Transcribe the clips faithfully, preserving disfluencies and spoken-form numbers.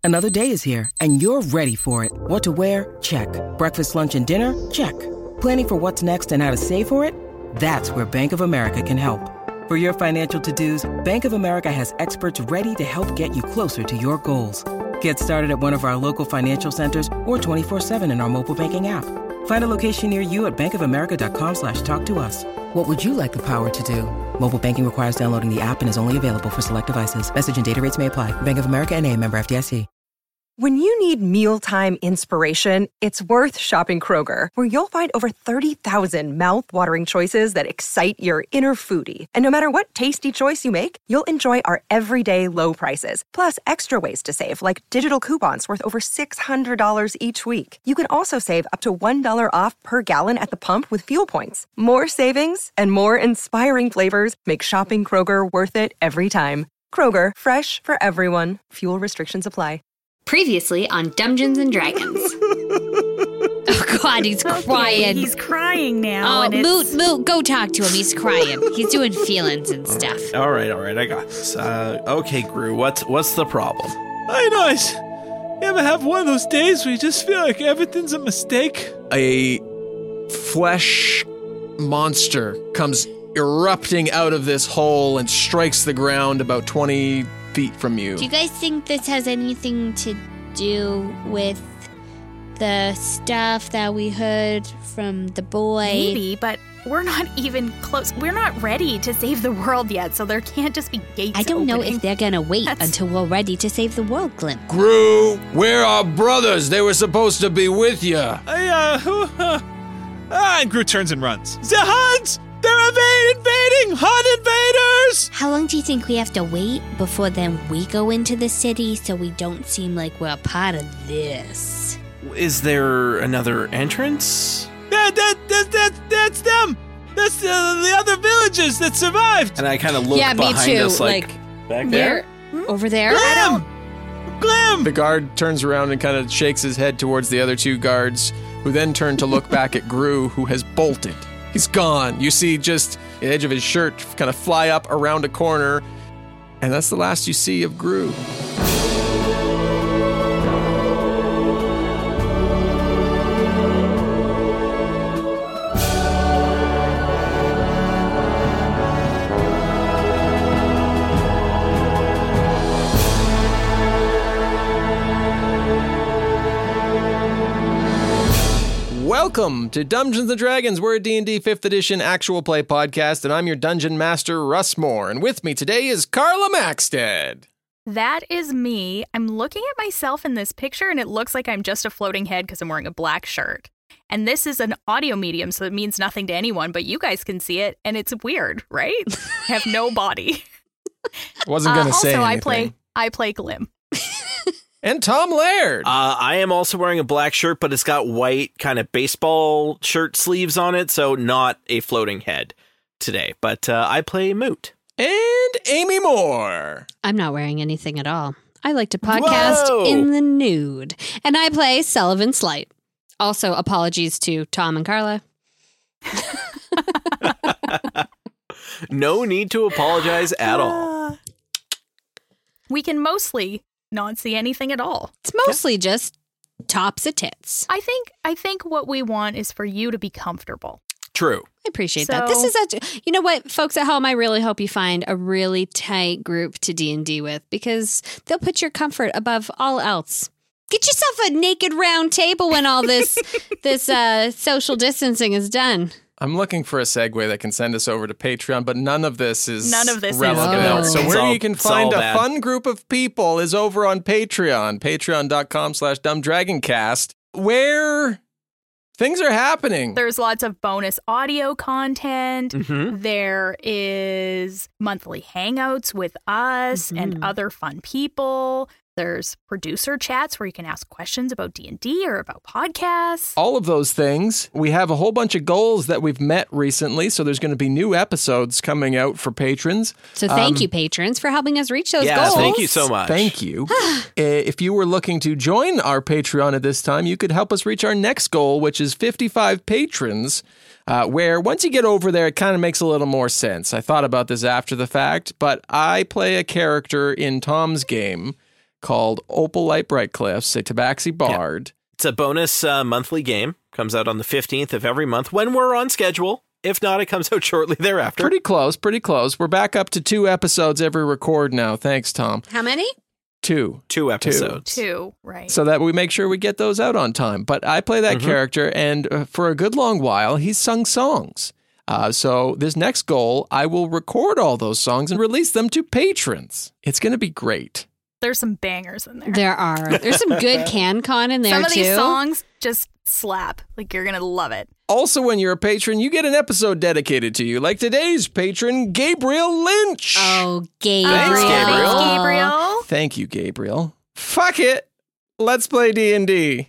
Another day is here, and you're ready for it. What to wear? Check. Breakfast, lunch, and dinner? Check. Planning for what's next and how to save for it? That's where Bank of America can help. For your financial to-dos, Bank of America has experts ready to help get you closer to your goals. Get started at one of our local financial centers or twenty-four seven in our mobile banking app. Find a location near you at bankofamerica.com slash talk to us. What would you like the power to do? Mobile banking requires downloading the app and is only available for select devices. Message and data rates may apply. Bank of America N A, member F D I C. When you need mealtime inspiration, it's worth shopping Kroger, where you'll find over thirty thousand mouth-watering choices that excite your inner foodie. And no matter what tasty choice you make, you'll enjoy our everyday low prices, plus extra ways to save, like digital coupons worth over six hundred dollars each week. You can also save up to one dollar off per gallon at the pump with fuel points. More savings and more inspiring flavors make shopping Kroger worth it every time. Kroger, fresh for everyone. Fuel restrictions apply. Previously on Dungeons and Dragons. Oh, God, he's Okay, crying. he's crying now. Oh, and it's... Moot, Moot, go talk to him. He's crying. He's doing feelings and stuff. All right, all right, I got this. Uh, okay, Gru, what's what's the problem? I know it's... You ever have one of those days where you just feel like everything's a mistake? A flesh monster comes erupting out of this hole and strikes the ground about twenty feet from you. Do you guys think this has anything to do with the stuff that we heard from the boy? Maybe, but we're not even close. We're not ready to save the world yet, so there can't just be gates I don't know opening. if they're gonna wait That's- until we're ready to save the world, Glim. Gru, we're our brothers. They were supposed to be with you. I, uh, who, uh, ah, and Gru turns and runs. The Huns! They're invade- invading! Hun invaders! How long do you think we have to wait before then we go into the city so we don't seem like we're a part of this? Is there another entrance? That, that, that, that, that's them! That's uh, the other villagers that survived! And I kind of look yeah, me behind too. us like, back there? Where? Over there? Glim! Glim! The guard turns around and kind of shakes his head towards the other two guards, who then turn to look back at Gru, who has bolted. He's gone. You see just the edge of his shirt kind of fly up around a corner, and that's the last you see of Gru. Welcome to Dungeons and Dragons. We're a D and D fifth edition actual play podcast, and I'm your dungeon master, Russ Moore. And with me today is Carla Maxted. That is me. I'm looking at myself in this picture, and it looks like I'm just a floating head because I'm wearing a black shirt. And this is an audio medium, so it means nothing to anyone, but you guys can see it, and it's weird, right? I have no body. Wasn't going to uh, say also, anything. I play, I play Glim. And Tom Laird. Uh, I am also wearing a black shirt, but it's got white kind of baseball shirt sleeves on it, so not a floating head today. But uh, I play Moot. And Amy Moore. I'm not wearing anything at all. I like to podcast Whoa! in the nude. And I play Sullivan Slight. Also, apologies to Tom and Carla. No need to apologize at all. We can mostly not see anything at all. It's mostly just tops of tits. I think I think what we want is for you to be comfortable. True. I appreciate So- that. This is a, you know what, folks at home, I really hope you find a really tight group to D and D with, because they'll put your comfort above all else. Get yourself a naked round table when all this this uh, social distancing is done. I'm looking for a segue that can send us over to Patreon, but none of this is None of this is relevant. good. So It's where all- you can it's find all a bad. fun group of people is over on Patreon, patreon.com slash dumbdragoncast, where things are happening. There's lots of bonus audio content. Mm-hmm. There is monthly hangouts with us and other fun people. There's producer chats where you can ask questions about D and D or about podcasts. All of those things. We have a whole bunch of goals that we've met recently, so there's going to be new episodes coming out for patrons. So thank Um, you, patrons, for helping us reach those Yeah, goals. thank you so much. Thank you. Uh, if you were looking to join our Patreon at this time, you could help us reach our next goal, which is fifty-five patrons, uh, where once you get over there, it kind of makes a little more sense. I thought about this after the fact, but I play a character in Tom's game called Opal Light Bright Cliffs, a Tabaxi Bard. Yeah. It's a bonus uh, monthly game. Comes out on the fifteenth of every month when we're on schedule. If not, it comes out shortly thereafter. Pretty close, pretty close. We're back up to two episodes every record now. Thanks, Tom. How many? Two. Two episodes. Two, right. So that we make sure we get those out on time. But I play that mm-hmm. character, and uh, for a good long while, he's sung songs. Uh, so this next goal, I will record all those songs and release them to patrons. It's going to be great. There's some bangers in there. There are. There's some good CanCon in there, some of too. These songs just slap. Like, you're going to love it. Also, when you're a patron, you get an episode dedicated to you, like today's patron, Gabriel Lynch. Oh, Gabriel. Thanks, Gabriel. Thanks, Gabriel. Thank you, Gabriel. Fuck it. Let's play D and D.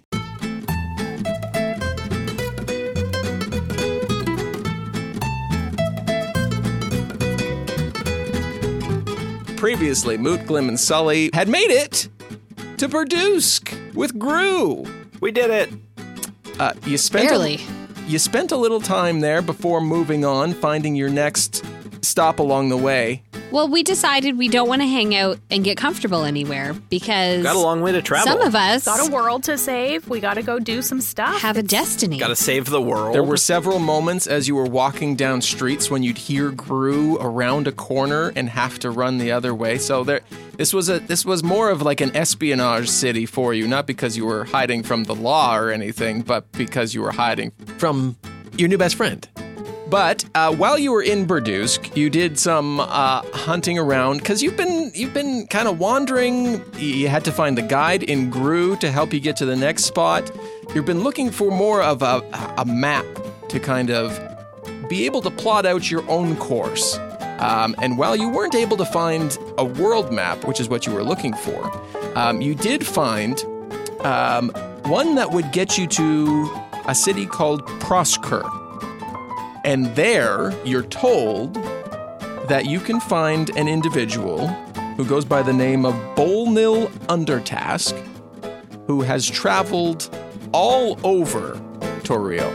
Previously, Moot, Glim, and Sully had made it to Berduzk with Gru. We did it. Uh, you spent Barely. A, you spent a little time there before moving on, finding your next stop along the way. Well, we decided we don't want to hang out and get comfortable anywhere because got a long way to travel. Some of us got a world to save. We got to go do some stuff. Have a destiny. Got to save the world. There were several moments as you were walking down streets when you'd hear Gru around a corner and have to run the other way. So there, this was a this was more of like an espionage city for you, not because you were hiding from the law or anything, but because you were hiding from your new best friend. But uh, while you were in Berduzk, you did some uh, hunting around because you've been you've been kind of wandering. You had to find the guide in Gru to help you get to the next spot. You've been looking for more of a, a map to kind of be able to plot out your own course. Um, and while you weren't able to find a world map, which is what you were looking for, um, you did find um, one that would get you to a city called Prosker. And there, you're told that you can find an individual who goes by the name of Bolnil Undertask, who has traveled all over Toril.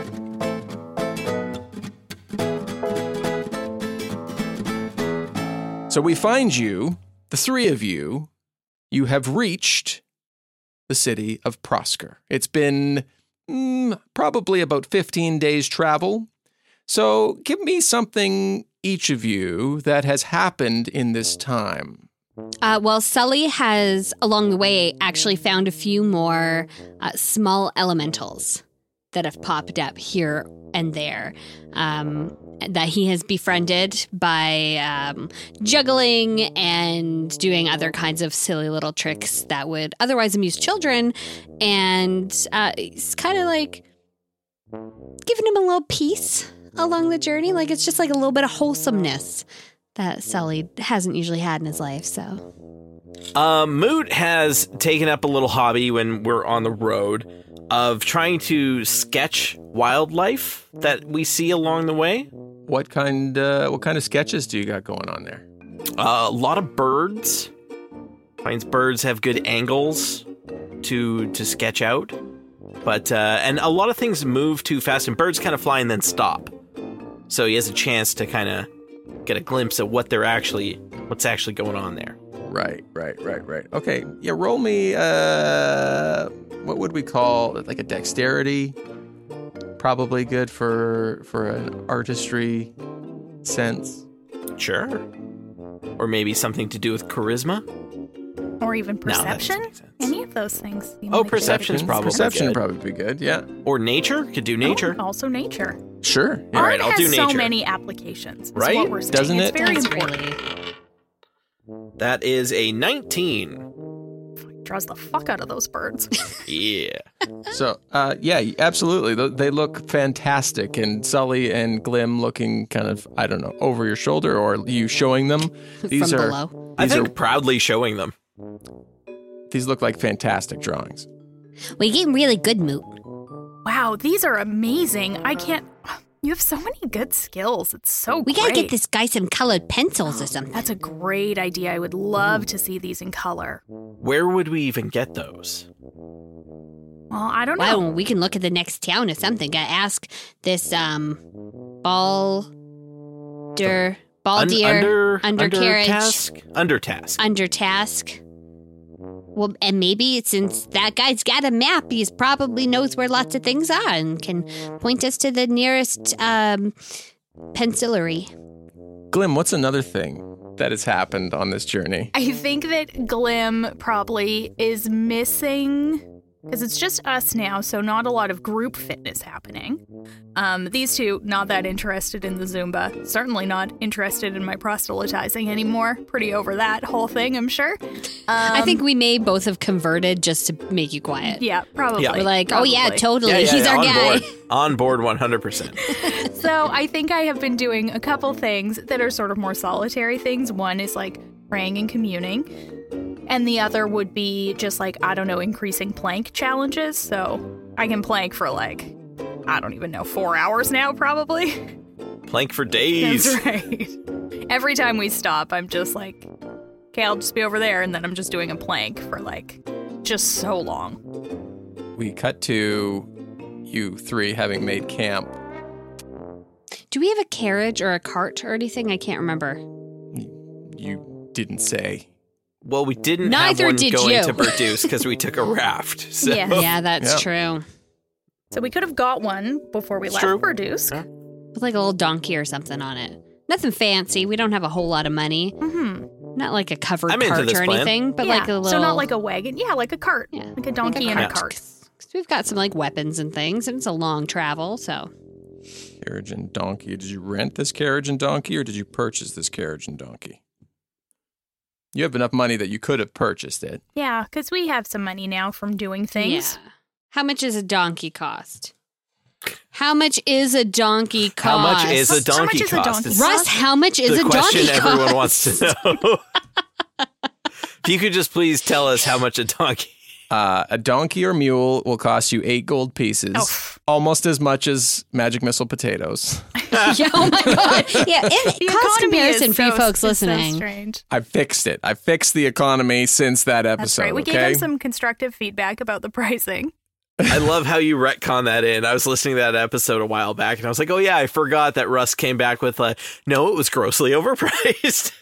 So we find you, the three of you, you have reached the city of Prosker. It's been mm, probably about fifteen days travel. So give me something, each of you, that has happened in this time. Uh, well, Sully has, along the way, actually found a few more uh, small elementals that have popped up here and there um, that he has befriended by um, juggling and doing other kinds of silly little tricks that would otherwise amuse children. And uh, it's kind of like giving him a little peace along the journey. Like, it's just like a little bit of wholesomeness that Sully hasn't usually had in his life. So uh, Moot has taken up a little hobby when we're on the road of trying to sketch wildlife that we see along the way. What kind uh, what kind of sketches do you got going on there? Uh, a lot of birds. Finds birds have good angles to to sketch out. But uh, and a lot of things move too fast, and birds kind of fly and then stop. So he has a chance to kind of get a glimpse of what they're actually, what's actually going on there. Right, right, right, right. Okay, yeah. Roll me. Uh, what would we call it? Like a dexterity? Probably good for for an artistry sense. Sure. Or maybe something to do with charisma. Or even perception? No, any of those things. You oh, perception's probably Perception good. probably be good, yeah. Or nature? Could do nature. Oh, also nature. Sure. Yeah. All right, I'll has do nature. so many applications. Is Right? What we're saying. Doesn't it's it? very That's important. really... That is a nineteen. Draws the fuck out of those birds. Yeah. So, uh, yeah, absolutely. Th- They look fantastic. And Sully and Glim looking kind of, I don't know, over your shoulder, or you showing them. These From are, below. I These think are, proudly showing them. these look like fantastic drawings. Well, you're getting really good, Moot. Wow, these are amazing. I can't... You have so many good skills. It's so We great. gotta get this guy some colored pencils or something. That's a great idea. I would love to see these in color. Where would we even get those? Well, I don't know. Well, we can look at the next town or something. Gotta ask this, um, ball... Der... Ball Un- deer... under, undercarriage... Undertask? Undertask. Under task. Well, and maybe since that guy's got a map, he probably knows where lots of things are and can point us to the nearest um, pencillery. Glim, what's another thing that has happened on this journey? I think that Glim probably is missing, because it's just us now, so not a lot of group fitness happening. Um, these two, not that interested in the Zumba. Certainly not interested in my proselytizing anymore. Pretty over that whole thing, I'm sure. Um, I think we may both have converted just to make you quiet. Yeah, probably. Yeah. We're like, probably. oh yeah, totally. Yeah, yeah, He's yeah, our on guy. board. On board one hundred percent. So I think I have been doing a couple things that are sort of more solitary things. One is like praying and communing. And the other would be just like, I don't know, increasing plank challenges. So I can plank for like, I don't even know, four hours now, probably. Plank for days. That's right. Every time we stop, I'm just like, okay, I'll just be over there. And then I'm just doing a plank for like just so long. We cut to you three having made camp. Do we have a carriage or a cart or anything? I can't remember. You didn't say. Well, we didn't Neither have one did going you. to Berduce because we took a raft. So. Yeah. Yeah, that's Yeah. true. So we could have got one before we It's left true. Berduce. Yeah. With like a little donkey or something on it. Nothing fancy. We don't have a whole lot of money. Mm-hmm. Not like a covered I'm into cart this or plan. anything, but Yeah, like a little. So not like a wagon. Yeah, like a cart. Yeah, Like a donkey like and a cart. cart. 'Cause we've got some like weapons and things, and it's a long travel, so. Carriage and donkey. Did you rent this carriage and donkey, or did you purchase this carriage and donkey? You have enough money that you could have purchased it. Yeah, because we have some money now from doing things. Yeah. How much does a donkey cost? How much is a donkey cost? How much is a How much donkey is a cost? donkey It's Russ, how much is the a question donkey everyone cost? wants to know. If you could just please tell us how much a donkey. Uh, a donkey or mule will cost you eight gold pieces, Oh. almost as much as magic missile potatoes. Yeah, oh my god. Yeah, in The cost economy is comparison for you so- folks it's so listening. strange. I fixed it. I fixed the economy since that episode. That's right. We okay? gave him some constructive feedback about the pricing. I love how you retcon that in. I was listening to that episode a while back, and I was like, oh, yeah, I forgot that Russ came back with, like, no, it was grossly overpriced.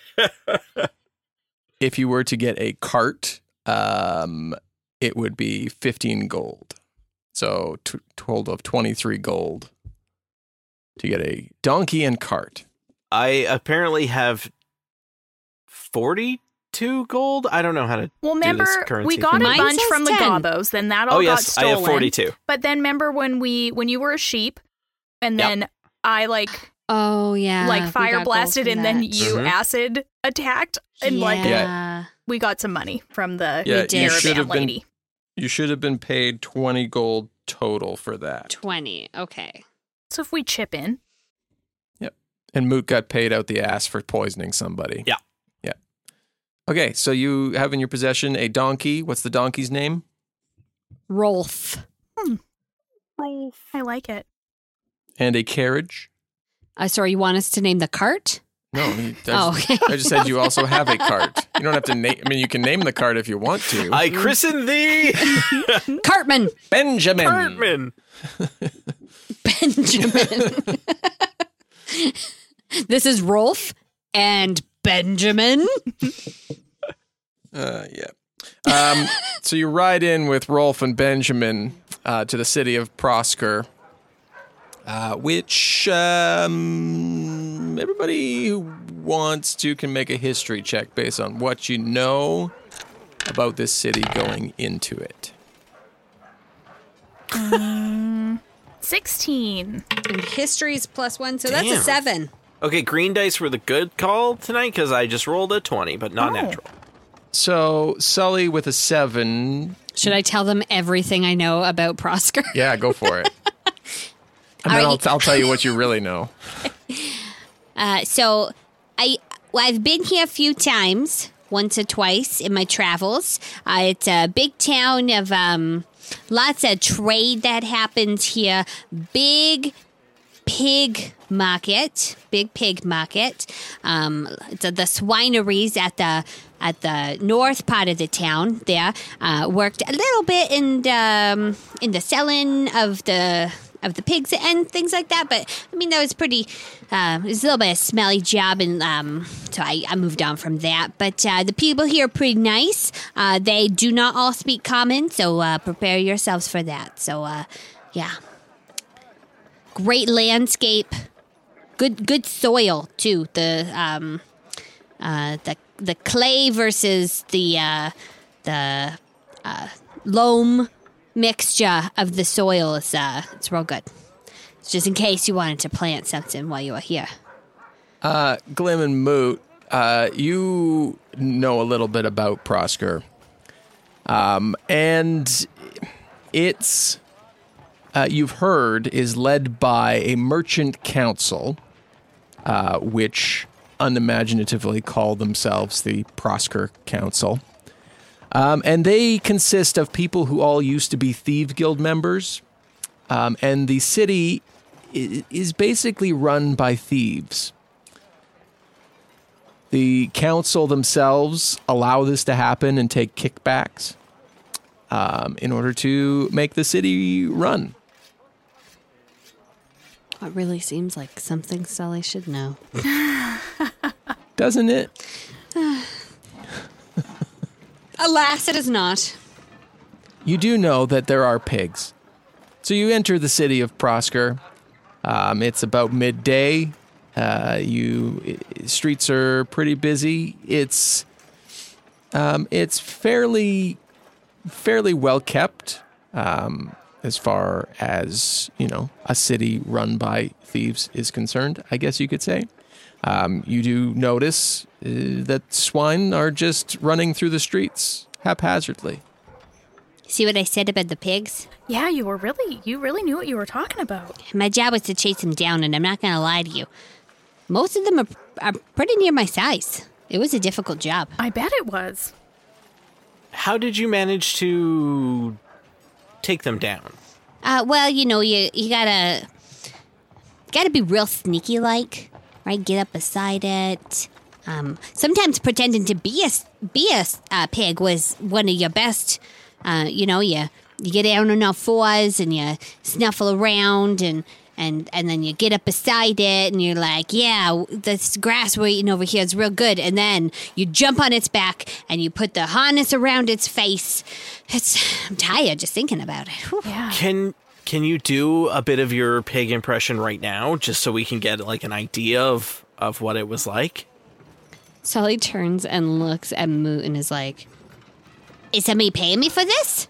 If you were to get a cart, um, it would be fifteen gold. So t- total of twenty-three gold to get a donkey and cart. I apparently have forty-two gold. I don't know how to Well, do remember, this currency we got thing. a Mine bunch says from the ten. Gobos, then that all Oh, got yes, I stolen. have forty-two. But then remember when we when you were a sheep, and Yep. then I like Oh yeah. like we fire got gold blasted, from and then that. you Mhm. acid attacked, and like Yeah. we got some money from the Yeah, you caravan should have been- lady. You should have been paid twenty gold total for that. twenty. Okay. So if we chip in, And Moot got paid out the ass for poisoning somebody. Yeah. Yeah. Okay, so you have in your possession a donkey. What's the donkey's name? Rolf. I like it. And a carriage. Uh, sorry, you want us to name the cart? No, I, mean, I, Oh, just, okay. I just said you also have a cart. You don't have to name. I mean, you can name the cart if you want to. I christen thee Cartman. Benjamin. Cartman. Benjamin. This is Rolf and Benjamin. Uh, yeah. Um, so you ride in with Rolf and Benjamin uh, to the city of Prosker, uh, which um, everybody who wants to can make a history check based on what you know about this city going into it. Sixteen. And history's plus one, so that's a Damn. seven. Okay, green dice were the good call tonight because I just rolled a twenty, but not Oh. natural. So Sully with a seven. Should I tell them everything I know about Prosker? Yeah, go for it. And then All I'll, right. I'll tell you what you really know. Uh, so I well, I've been here a few times, once or twice in my travels. Uh, it's a big town of um, lots of trade that happens here. Big pig market, big pig market. Um, the, the swineries at the at the north part of the town there uh, worked a little bit in the, um, in the selling of the of the pigs and things like that. But I mean, that was pretty. Uh, it was a little bit of a smelly job, and um, so I, I moved on from that. But uh, the people here are pretty nice. Uh, they do not all speak common, so uh, prepare yourselves for that. So uh, yeah, great landscape, good good soil too. The um, uh, the the clay versus the uh, the uh, loam mixture of the soil is uh, it's real good. It's just in case you wanted to plant something while you were here. Uh, Glim and Moot, uh, you know a little bit about Prosker. Um, and it's, uh, you've heard, is led by a merchant council, uh, which unimaginatively call themselves the Prosker Council. Um, and they consist of people who all used to be Thieves Guild members. Um, and the city i- is basically run by thieves. The council themselves allow this to happen and take kickbacks um, in order to make the city run. It really seems like something Sully should know. Doesn't it? Alas, it is not. You do know that there are pigs. So you enter the city of Prosker. Um, it's about midday. Uh, you streets are pretty busy. It's um, it's fairly fairly well kept um, as far as, you know, a city run by thieves is concerned, I guess you could say. Um, you do notice uh, that swine are just running through the streets haphazardly. See what I said about the pigs? Yeah, you were really, you really knew what you were talking about. My job was to chase them down, and I'm not going to lie to you. Most of them are, are pretty near my size. It was a difficult job. I bet it was. How did you manage to take them down? Uh, well, you know, you you gotta gotta be real sneaky, like, right? Get up beside it. Um, sometimes pretending to be a be a uh, pig was one of your best. Uh, you know, you you get down on all fours and you snuffle around and. And and then you get up beside it and you're like, yeah, this grass we're eating over here is real good. And then you jump on its back and you put the harness around its face. It's I'm tired just thinking about it. Whew. Yeah. Can can you do a bit of your pig impression right now, just so we can get like an idea of, of what it was like? Sully turns and looks at Moot and is like, is somebody paying me for this?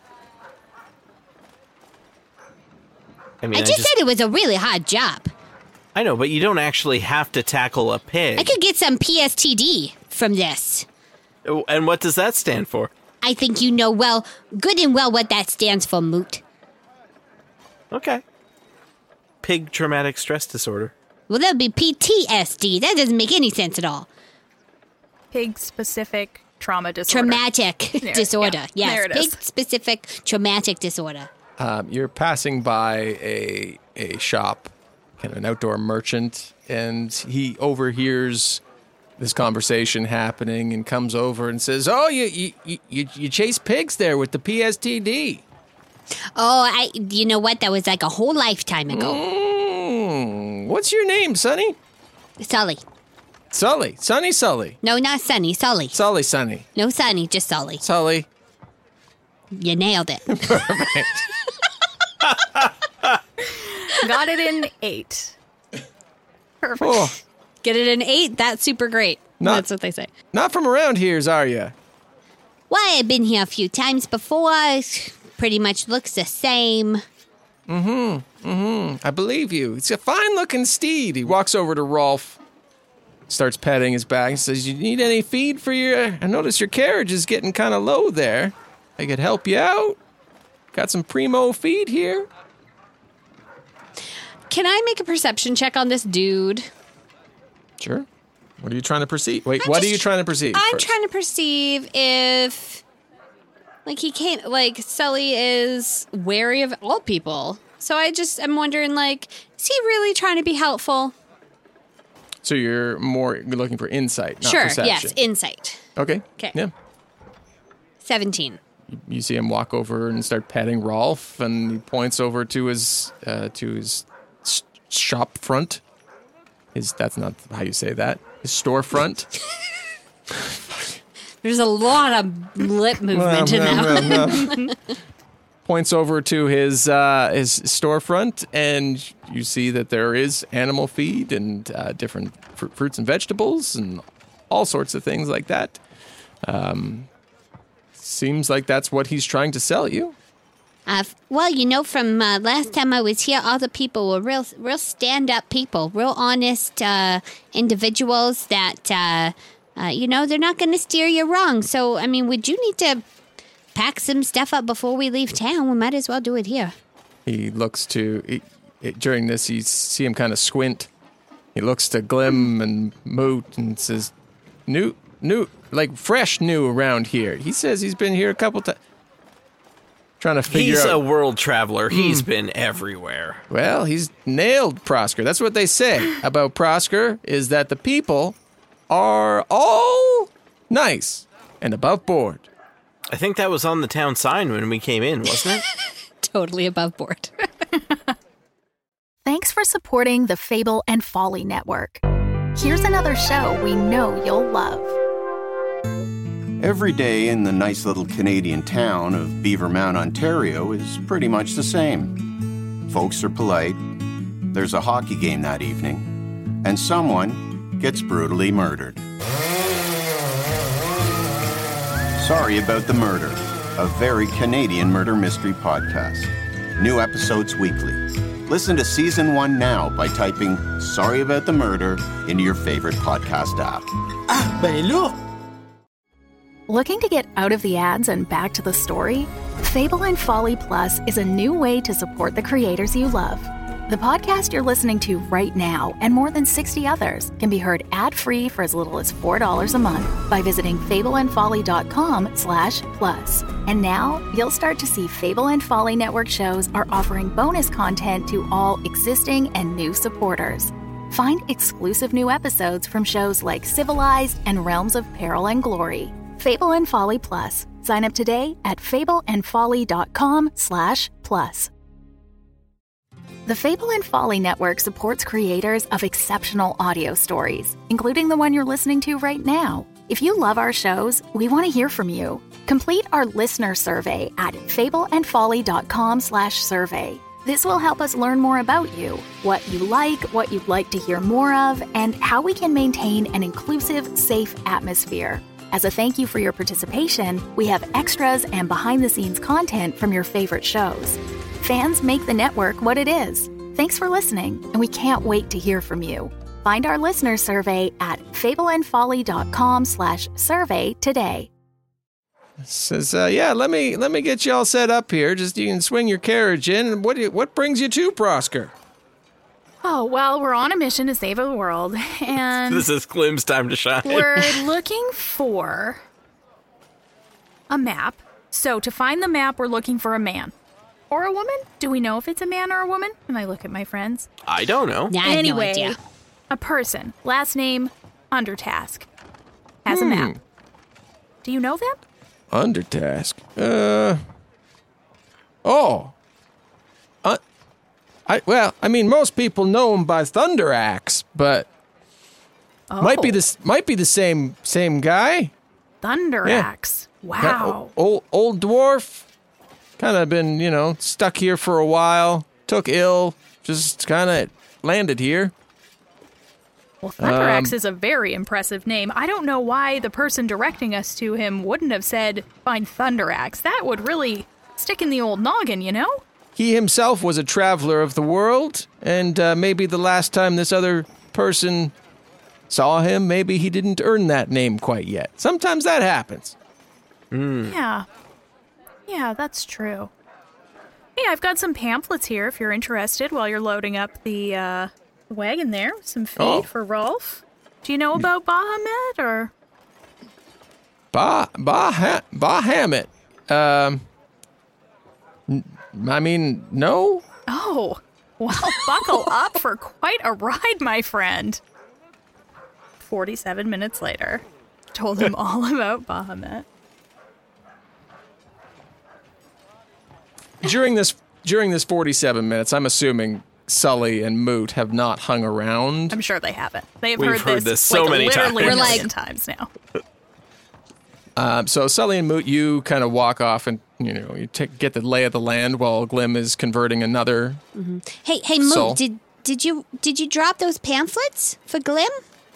I mean, I just, I just said it was a really hard job. I know, but you don't actually have to tackle a pig. I could get some P S T D from this. And what does that stand for? I think you know well, good and well what that stands for, Moot. Okay. Pig traumatic stress disorder. Well, that would be P T S D. That doesn't make any sense at all. Pig-specific trauma disorder. Traumatic There- disorder. yeah, Yes, there it is. pig-specific traumatic disorder. Um, you're passing by a a shop, kind of an outdoor merchant, and he overhears this conversation happening and comes over and says, "Oh, you you you, you chase pigs there with the P S T D." Oh, I. You know what? That was like a whole lifetime ago. Mm, what's your name, Sonny? Sully. Sully. Sonny Sully. No, not Sunny. Sully. Sully Sonny. No Sunny, just Sully. Sully. You nailed it. Got it in eight. Perfect. Oh, Get it in eight? That's super great. Not- That's what they say. not from around here's, are you? Why, I've been here a few times before. It pretty much looks the same. I believe you. It's a fine-looking steed. He walks over to Rolf, starts petting his back, and says, "You need any feed for your... I notice your carriage is getting kind of low there. I could help you out. Got some primo feed here." Can I make a perception check on this dude? Sure. What are you trying to perceive? Wait, I'm what are just- you trying to perceive? I'm first? trying to perceive if, like, he can't, like, Sully is wary of all people. So I just, I'm wondering, like, is he really trying to be helpful? So you're more you're looking for insight, not sure, perception. yes, insight. Okay. 'Kay. Yeah. seventeen. you see him walk over and start petting Rolf, and he points over to his uh, to his sh- shop front. His that's not how you say that. His storefront. There's a lot of lip movement in that one. Points over to his uh, his storefront, and you see that there is animal feed and uh, different fr- fruits and vegetables and all sorts of things like that. Um, seems like that's what he's trying to sell you. Uh, well, you know, from uh, last time I was here, all the people were real, real stand-up people, real honest uh, individuals that, uh, uh, you know, they're not going to steer you wrong. So, I mean, would you need to pack some stuff up before we leave town? We might as well do it here. He looks to, he, it, during this, you see him kind of squint. He looks to Glim and Moot and says, new, new, like fresh new around here. He says he's been here a couple times. Trying to figure He's out. He's a world traveler. He's mm. been everywhere. Well, he's nailed Prosker. That's what they say about Prosker, is that the people are all nice and above board. I think that was on the town sign when we came in, wasn't it? Totally above board. Thanks for supporting the Fable and Folly Network. Here's another show we know you'll love. Every day in the nice little Canadian town of Beavermount, Ontario is pretty much the same. Folks are polite, there's a hockey game that evening, and someone gets brutally murdered. Sorry About the Murder, a very Canadian murder mystery podcast. New episodes weekly. Listen to season one now by typing Sorry About the Murder into your favorite podcast app. Ah, ben là! Looking to get out of the ads and back to the story? Fable and Folly Plus is a new way to support the creators you love. The podcast you're listening to right now and more than sixty others can be heard ad-free for as little as four dollars a month by visiting fableandfolly.com slash plus. And now you'll start to see Fable and Folly Network shows are offering bonus content to all existing and new supporters. Find exclusive new episodes from shows like Civilized and Realms of Peril and Glory. Fable and Folly Plus. Sign up today at fableandfolly.com slash plus. The Fable and Folly Network supports creators of exceptional audio stories, including the one you're listening to right now. If you love our shows, we want to hear from you. Complete our listener survey at fableandfolly.com slash survey. This will help us learn more about you, what you like, what you'd like to hear more of, and how we can maintain an inclusive, safe atmosphere. As a thank you for your participation, we have extras and behind-the-scenes content from your favorite shows. Fans make the network what it is. Thanks for listening, and we can't wait to hear from you. Find our listener survey at fableandfolly.com slash survey today. Says, uh, yeah, let me let me get you all set up here. Just you can swing your carriage in. What do you, what brings you to Prosker? Oh, well, we're on a mission to save the world, and this is Glim's time to shine. We're looking for a map. So to find the map, we're looking for a man. Or a woman? Do we know if it's a man or a woman? And I look at my friends. I don't know. I have anyway, no idea. A person. Last name, Undertask. Has hmm. a map. Do you know them? Undertask? Uh... Oh. Uh... I, well, I mean, most people know him by Thunder Axe, but oh. might be this might be the same same guy. Thunder yeah. Axe. Wow. Old old dwarf, kind of been you know stuck here for a while. Took ill, just kind of landed here. Well, Thunder Axe um, is a very impressive name. I don't know why the person directing us to him wouldn't have said find Thunder Axe. That would really stick in the old noggin, you know. He himself was a traveler of the world, and uh, maybe the last time this other person saw him, maybe he didn't earn that name quite yet. Sometimes that happens. Mm. Yeah. Yeah, that's true. Hey, I've got some pamphlets here if you're interested while you're loading up the uh, wagon there. Some feed oh. for Rolf. Do you know about Bahamut, or? Bah, bah, Bahamut. Um... I mean, no? Oh, well, buckle up for quite a ride, my friend. forty-seven minutes later, told him all about Bahamut. during this during this forty-seven minutes, I'm assuming Sully and Moot have not hung around. I'm sure they haven't. They've We've heard, heard this, this so like, many literally times. a We're million like- times now. Um, so Sully and Moot, you kind of walk off and you know you take, get the lay of the land while Glim is converting another. Hey, hey, Moot, So- did did you did you drop those pamphlets for Glim?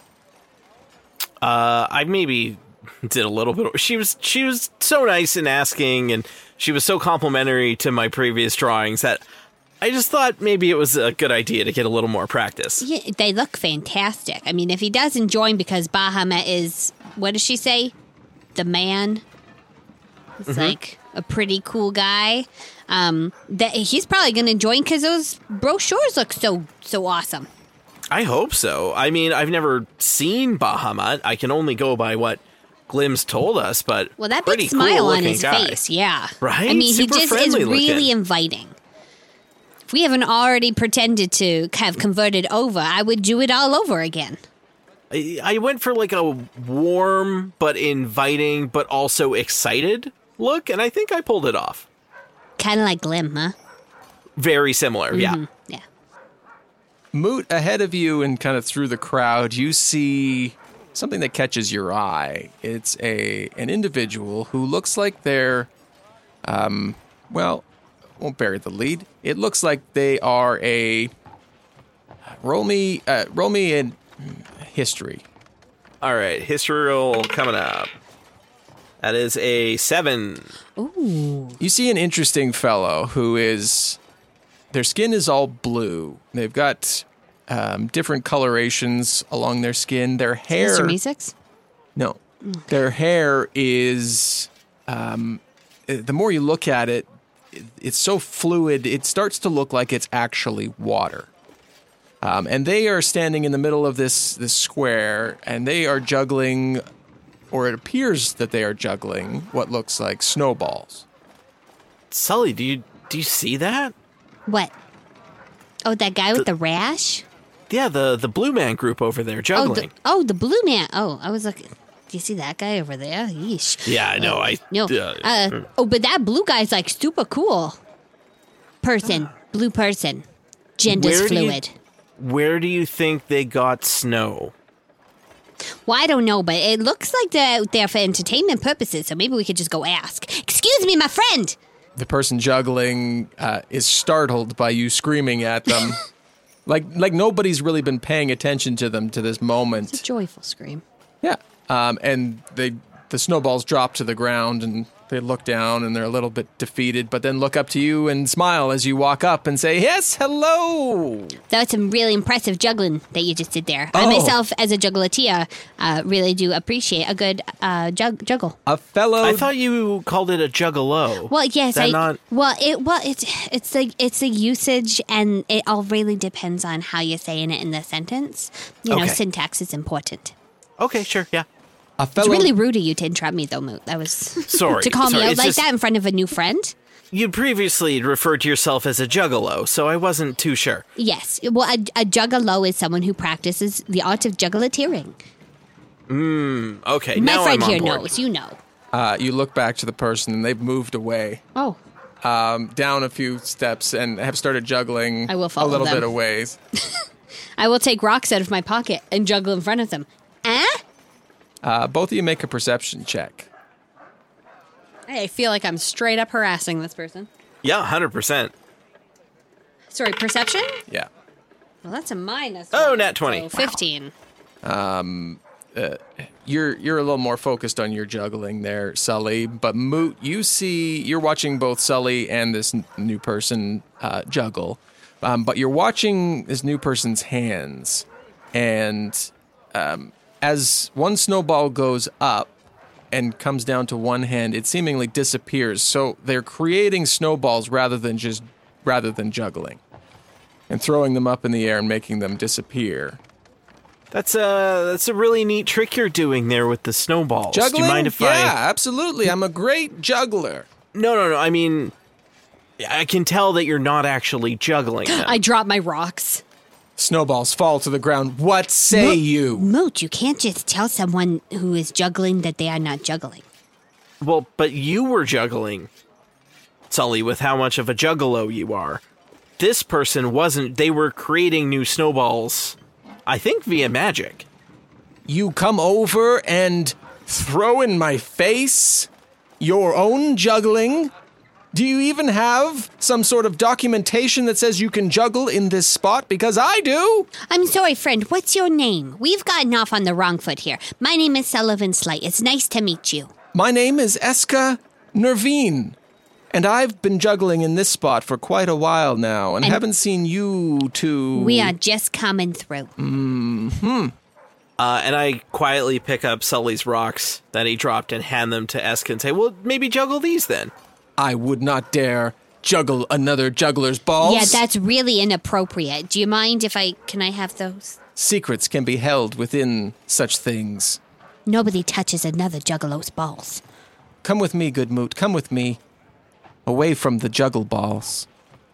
Uh, I maybe did a little bit. She was she was so nice in asking, and she was so complimentary to my previous drawings that I just thought maybe it was a good idea to get a little more practice. Yeah, they look fantastic. I mean, if he doesn't join because Bahamut is, what does she say? The man. It's Mm-hmm. like a pretty cool guy. Um, that he's probably going to join because those brochures look so so awesome. I hope so. I mean, I've never seen Bahamut. I can only go by what Glim's told us, but Well, that pretty big smile cool on looking his guy. face, yeah. Right? I mean, Super he just is friendly really looking. inviting. If we haven't already pretended to have converted over, I would do it all over again. I, I went for like a warm but inviting but also excited look, and I think I pulled it off. Kind of like Glim, huh? Very similar, yeah. Yeah. Moot, ahead of you and kind of through the crowd, you see something that catches your eye. It's a an individual who looks like they're, um, well, won't bury the lead. It looks like they are a roll me, uh, roll me in history. All right, history roll coming up. That is a seven. You see an interesting fellow who is, their skin is all blue. They've got um, different colorations along their skin. Their hair, Mister Meeseeks? no, their hair is. Um, the more you look at it, it, it's so fluid. It starts to look like it's actually water. Um, and they are standing in the middle of this this square, and they are juggling, or it appears that they are juggling what looks like snowballs. Sully, do you do you see that? What? Oh, that guy with the rash? Yeah, the the Blue Man group over there Oh juggling. the, oh, the blue man. Oh, I was looking. Do you see that guy over there? Yeesh. yeah, I know. I No. uh, Uh, oh, but that blue guy's like super cool. Person. Blue person. Gender's Where do you- fluid. Where do you think they got snow? Well, I don't know, but it looks like they're out there for entertainment purposes, so maybe we could just go ask. Excuse me, my friend! The person juggling uh, is startled by you screaming at them. like like nobody's really been paying attention to them to this moment. It's a joyful scream. Yeah. Um, and they the snowballs drop to the ground and they look down and they're a little bit defeated, but then look up to you and smile as you walk up and say, yes, hello. That was some really impressive juggling that you just did there. I Oh. myself, as a juggleteer, uh, really do appreciate a good uh, jug- juggle. A fellow. I thought you called it a juggalo. Well, yes, That I. not- Well, it well it's it's like it's a usage, and it all really depends on how you're saying it in the sentence. You know, Okay. syntax is important. Okay, sure, yeah. a It's fellow. really rude of you to interrupt me, though, Moot. That was Sorry, to call sorry, me out it's like just- that in front of a new friend. You previously referred to yourself as a juggalo, so I wasn't too sure. Yes, well, a, a juggalo is someone who practices the art of juggleteering. Okay, My now friend I'm on here board. knows. You know. Uh, you look back to the person and they've moved away. Oh, Um, down a few steps and have started juggling I will follow a little them. bit of ways. I will take rocks out of my pocket and juggle in front of them. Eh? Uh, both of you make a perception check. I feel like I'm straight up harassing this person. Yeah, one hundred percent. Sorry, perception? Yeah. Well, that's a minus. Oh, one, nat twenty. so fifteen. You're you're a little more focused on your juggling there, Sully. But Moot, you see, you're watching both Sully and this n- new person uh, juggle. Um, but you're watching this new person's hands, and um, as one snowball goes up and comes down to one hand, it seemingly disappears. So they're creating snowballs rather than just rather than juggling, and throwing them up in the air and making them disappear. That's a that's a really neat trick you're doing there with the snowballs. Juggling? Do you mind if yeah, I? absolutely. I'm a great juggler. No, no, no. I mean, I can tell that you're not actually juggling them. I drop my rocks. Snowballs fall to the ground. What say you? Moot, you can't just tell someone who is juggling that they are not juggling. Well, but you were juggling. Sully, with how much of a juggalo you are. This person wasn't. They were creating new snowballs, I think via magic. You come over and throw in my face your own juggling? Do you even have some sort of documentation that says you can juggle in this spot? Because I do! I'm sorry, friend. What's your name? We've gotten off on the wrong foot here. My name is Sullivan Slight. It's nice to meet you. My name is Eska Nervine, and I've been juggling in this spot for quite a while now, and, and haven't seen you two... We are just coming through. Mm-hmm. Uh, and I quietly pick up Sully's rocks that he dropped and hand them to Eska and say, well, maybe juggle these then. I would not dare juggle another juggler's balls. Yeah, that's really inappropriate. Do you mind if I... Can I have those? Secrets can be held within such things. Nobody touches another juggalo's balls. Come with me, good Moot. Come with me. Away from the juggle balls.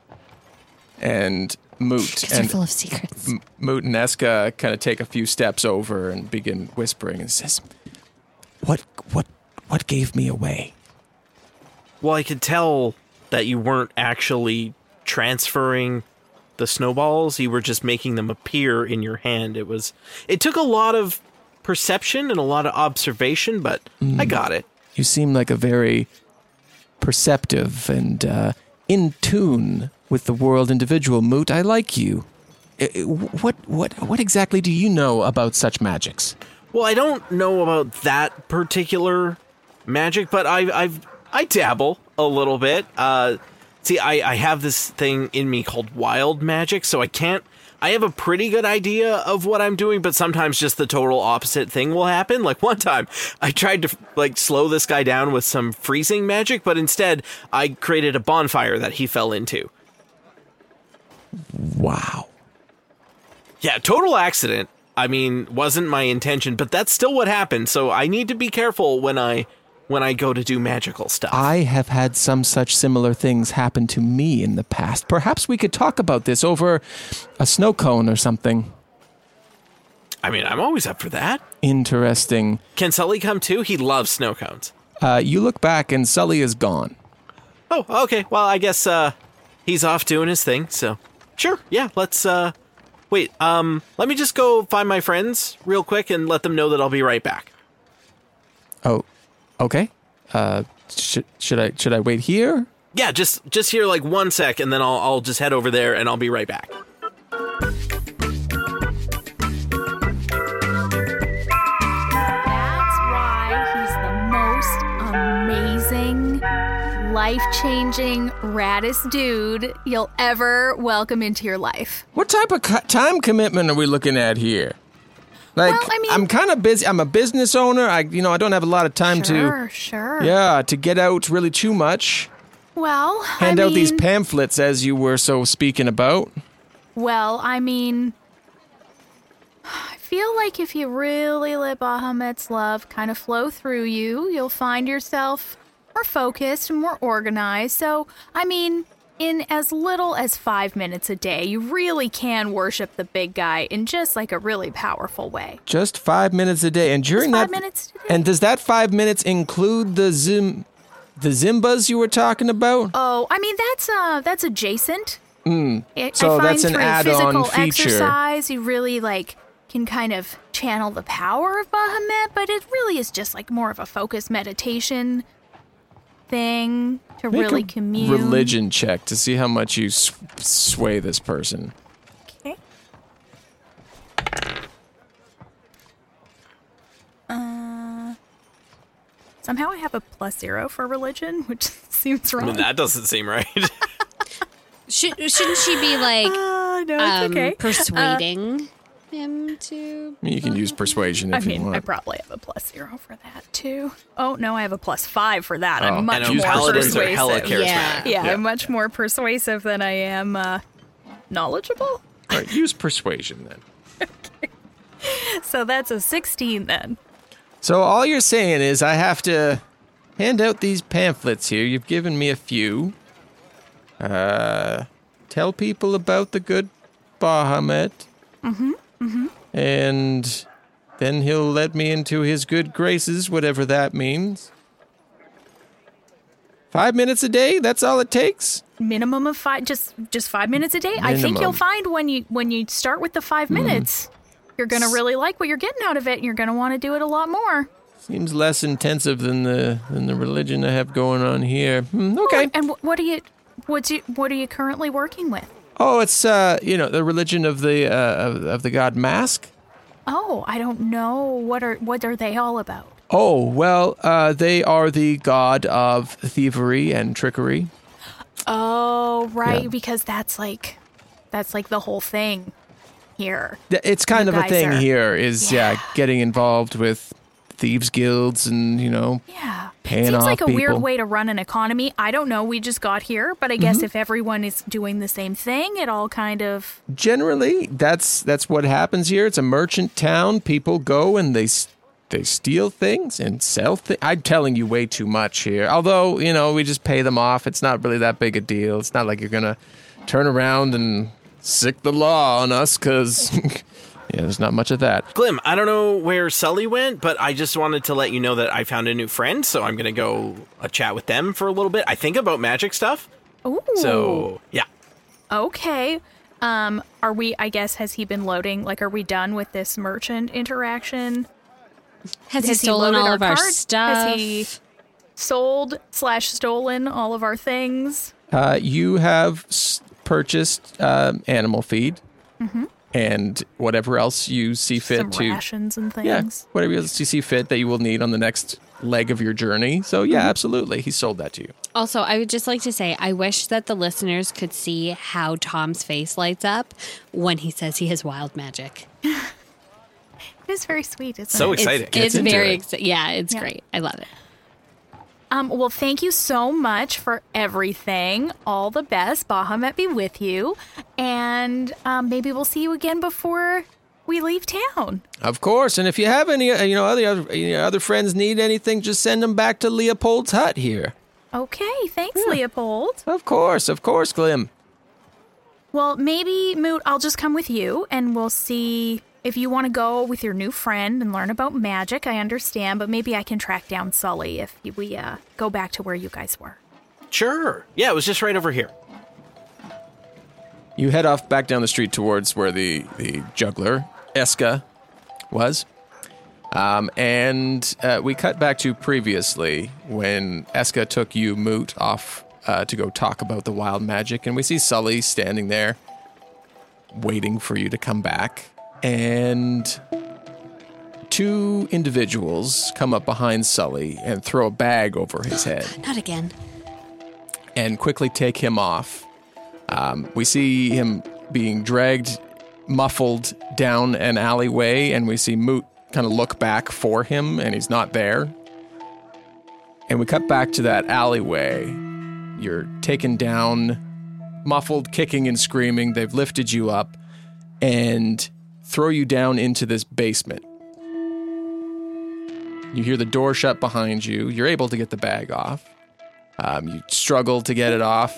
And Moot Because and... you're full of secrets. M- Moot and Eska kind of take a few steps over and begin whispering and says, What, what, what gave me away? Well, I could tell that you weren't actually transferring the snowballs. You were just making them appear in your hand. It was, it took a lot of perception and a lot of observation, but mm. I got it. You seem like a very perceptive and uh, in tune with the world individual, Moot. I like you. What, what, what exactly do you know about such magics? Well, I don't know about that particular magic, but I've, I've, I dabble a little bit. Uh, see, I, I have this thing in me called wild magic, so I can't... I have a pretty good idea of what I'm doing, but sometimes just the total opposite thing will happen. Like one time, I tried to like slow this guy down with some freezing magic, but instead, I created a bonfire that he fell into. Wow. Yeah, total accident. I mean, wasn't my intention, but that's still what happened, so I need to be careful when I... when I go to do magical stuff. I have had some such similar things happen to me in the past. Perhaps we could talk about this over a snow cone or something. I mean, I'm always up for that. Interesting. Can Sully come too? He loves snow cones. Uh, you look back and Sully is gone. Oh, okay. Well, I guess uh, he's off doing his thing, so... Sure, yeah, let's... Uh, wait, um, let me just go find my friends real quick and let them know that I'll be right back. Oh, okay. Uh, sh- should I should I wait here? Yeah, just just here like one sec, and then I'll I'll just head over there, and I'll be right back. That's why he's the most amazing, life-changing, raddest dude you'll ever welcome into your life. What type of co- time commitment are we looking at here? Like, well, I mean, I'm kind of busy. I'm a business owner. I, you know, I don't have a lot of time sure, to, sure. yeah, to get out really too much. Well, hand I out mean, these pamphlets as you were so speaking about. Well, I mean, I feel like if you really let Bahamut's love kind of flow through you, you'll find yourself more focused and more organized. So, I mean, in as little as five minutes a day, you really can worship the big guy in just like a really powerful way. Just five minutes a day, and during just five that, minutes a day. And does that five minutes include the zim, the Zimbas you were talking about? Oh, I mean that's uh that's adjacent. Mm. It, So I find that's an through add-on physical feature. exercise, you really like can kind of channel the power of Bahamut, but it really is just like more of a focused meditation thing to Make really a commune. religion check to see how much you sw- sway this person. Okay. Uh, somehow I have a plus zero for religion, which seems wrong. I mean, that doesn't seem right. Should, shouldn't she be like Uh, no, it's um, okay. persuading him to? I mean, you can use persuasion if I mean, you want. I probably have a plus zero for that too. Oh no, I have a plus five for that. Oh. I'm much And more paladins persuasive. are hella charismatic. Yeah. Yeah, I'm much more persuasive than I am uh, knowledgeable. All right, use persuasion then. So that's a sixteen then. So all you're saying is I have to hand out these pamphlets here. You've given me a few. Uh, tell people about the good Bahamut. Mm-hmm. Mm-hmm. And then he'll let me into his good graces, whatever that means. Five minutes a day? That's all it takes? Minimum of five, just just five minutes a day. Minimum. I think you'll find when you when you start with the five minutes, mm. you're going to really like what you're getting out of it, and you're going to want to do it a lot more. Seems less intensive than the than the religion I have going on here. Hmm, okay. Oh, and what are you what's you what are you currently working with? Oh, it's uh, you know, the religion of the uh, of, of the god Mask. Oh, I don't know. What are what are they all about? Oh, well, uh, they are the god of thievery and trickery. Oh, right, yeah. because that's like that's like the whole thing here. It's kind you of a thing are, here is yeah. yeah, getting involved with thieves guilds and, you know, yeah. paying Seems off like a people. weird way to run an economy. I don't know. We just got here, but I guess mm-hmm. if everyone is doing the same thing, it all kind of... Generally, that's that's what happens here. It's a merchant town. People go and they they steal things and sell things. I'm telling you way too much here. Although, you know, we just pay them off. It's not really that big a deal. It's not like you're going to turn around and sick the law on us because... Yeah, there's not much of that. Glim, I don't know where Sully went, but I just wanted to let you know that I found a new friend, so I'm going to go uh, chat with them for a little bit. I think about magic stuff. Ooh. So, yeah. Okay. Um, are we, I guess, has he been loading? Like, are we done with this merchant interaction? Has, has he stolen he all our of our card? stuff? Has he sold slash stolen all of our things? Uh, you have s- purchased um, animal feed. Mm-hmm. And whatever else you see fit Some to... rations and things. Yeah, whatever else you see fit that you will need on the next leg of your journey. So, yeah, mm-hmm. absolutely. He sold that to you. Also, I would just like to say, I wish that the listeners could see how Tom's face lights up when he says he has wild magic. It is very sweet, isn't so it? exciting. It's, it's very it. exciting. Yeah, it's yeah. great. I love it. Um, well, thank you so much for everything. All the best. Bahamut be with you. And um, maybe we'll see you again before we leave town. Of course. And if you have any, uh, you know, other other, you know, other friends need anything, just send them back to Leopold's hut here. Okay. Thanks, yeah. Leopold. Of course. Of course, Glim. Well, maybe, Moot, I'll just come with you and we'll see... If you want to go with your new friend and learn about magic, I understand, but maybe I can track down Sully if we uh, go back to where you guys were. Sure. Yeah, it was just right over here. You head off back down the street towards where the, the juggler, Eska, was. Um, and uh, we cut back to previously when Eska took you, Moot, off uh, to go talk about the wild magic. And we see Sully standing there waiting for you to come back. And two individuals come up behind Sully and throw a bag over his head. Not again. And quickly take him off. Um, we see him being dragged, muffled down an alleyway, and we see Moot kind of look back for him, and he's not there. And we cut back to that alleyway. You're taken down, muffled, kicking and screaming. They've lifted you up, and... throw you down into this basement. You hear the door shut behind you. You're able to get the bag off. Um, you struggle to get it off.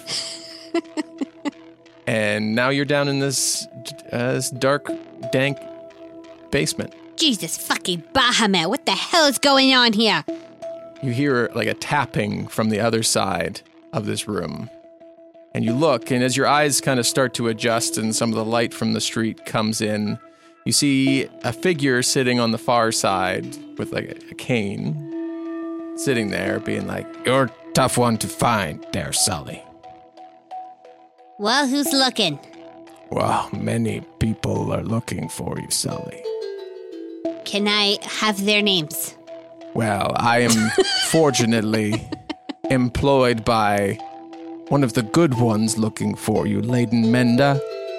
And now you're down in this, uh, this dark, dank basement. Jesus fucking Bahamut, what the hell is going on here? You hear like a tapping from the other side of this room. And you look, and as your eyes kind of start to adjust and some of the light from the street comes in, you see a figure sitting on the far side with like a, a cane, sitting there being like, "You're a tough one to find there, Sully." Well, who's looking? Well, many people are looking for you, Sully. Can I have their names? Well, I am fortunately employed by one of the good ones looking for you, Leyden Menda.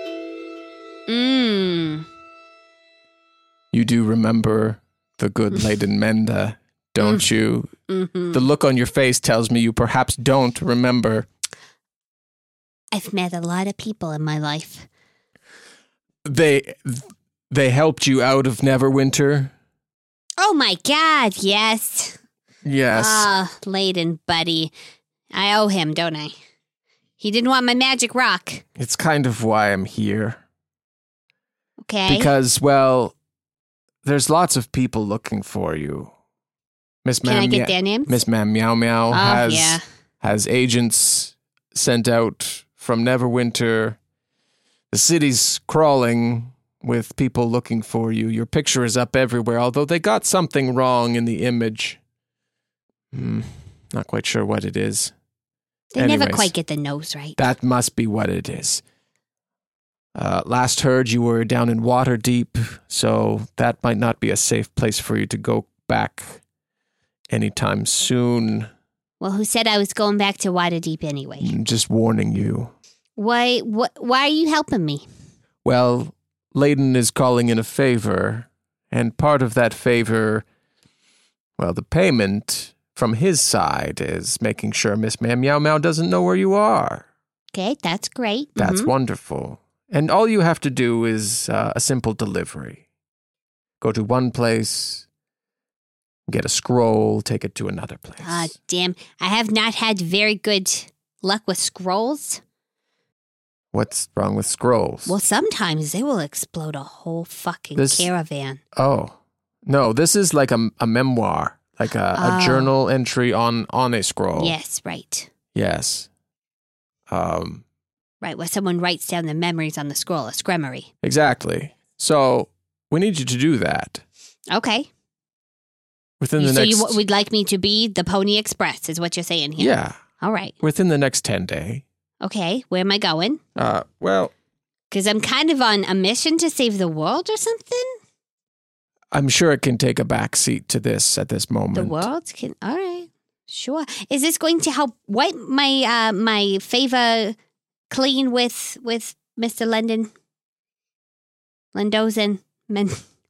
Mmm. You do remember the good Leyden Menda, don't you? Mm-hmm. The look on your face tells me you perhaps don't remember. I've met a lot of people in my life. They they helped you out of Neverwinter? Oh my God, yes. Yes. Ah, Leyden, buddy. I owe him, don't I? He didn't want my magic rock. It's kind of why I'm here. Okay. Because, well, there's lots of people looking for you. Miss Can Ma'am I get Mea- their names? Miss Ma'am Meow Meow Oh, has yeah. has agents sent out from Neverwinter. The city's crawling with people looking for you. Your picture is up everywhere, although they got something wrong in the image. Hmm, not quite sure what it is. They Anyways, never quite get the nose right. That must be what it is. Uh, last heard you were down in Waterdeep, so that might not be a safe place for you to go back anytime soon. Well, who said I was going back to Waterdeep anyway? I'm just warning you. Why, wh- why are you helping me? Well, Layden is calling in a favor, and part of that favor, well, the payment from his side is making sure Miss Meow Meow Meow doesn't know where you are. Okay, that's great. That's Mhm. wonderful. And all you have to do is uh, a simple delivery. Go to one place, get a scroll, take it to another place. Ah, damn. I have not had very good luck with scrolls. What's wrong with scrolls? Well, sometimes they will explode a whole fucking This- caravan. Oh, no, this is like a, a memoir, like a, Oh. a journal entry on, on a scroll. Yes, right. Yes. Um, Right, where someone writes down the memories on the scroll, a scremery. exactly. So we need you to do that Okay. within the so next... you w- would like me to be the Pony Express, is what you're saying here? Yeah, All right. within the next ten day. Okay, where am I going? Uh, well, Because I'm kind of on a mission to save the world or something? I'm sure it can take a back seat to this at this moment. The world can... All right. Sure. Is this going to help wipe my uh, my favor clean with with Mister London? Lendozen? Men-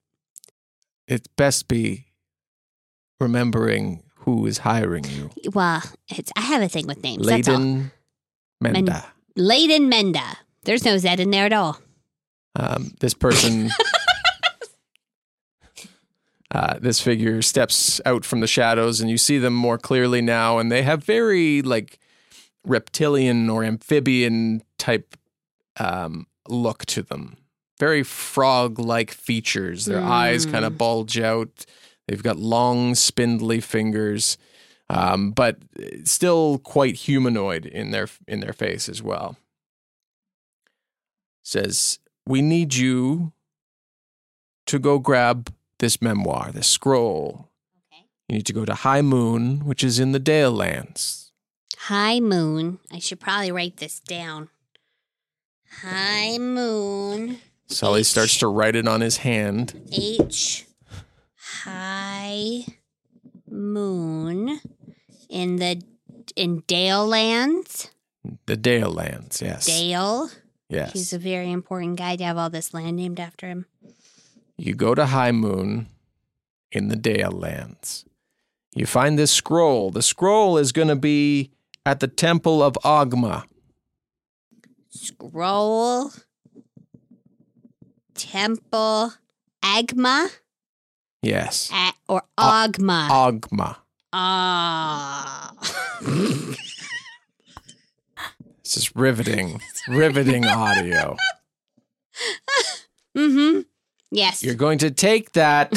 It's best be remembering who is hiring you. well, it's, I have a thing with names. That's all. Layden Menda. Layden Menda. There's no Z in there at all. Um, this person, uh, this figure steps out from the shadows, and you see them more clearly now, and they have very like reptilian or amphibian type um, look to them. Very frog-like features. Their eyes kind of bulge out. They've got long, spindly fingers, um, but still quite humanoid in their in their face as well. Says, we need you to go grab this memoir, this scroll. Okay. You need to go to High Moon, which is in the Dale Lands. High Moon. I should probably write this down. High Moon. Sully H. starts to write it on his hand. H. High Moon in the in Dale Lands. The Dale Lands, yes. Dale. Yes. He's a very important guy to have all this land named after him. You go to High Moon in the Dale Lands. You find this scroll. The scroll is going to be at the Temple of Ogma. Scroll. Temple. Agma. Yes. A- or Ogma. Ogma. Ah. This is riveting, riveting audio. Mm-hmm. Yes. You're going to take that.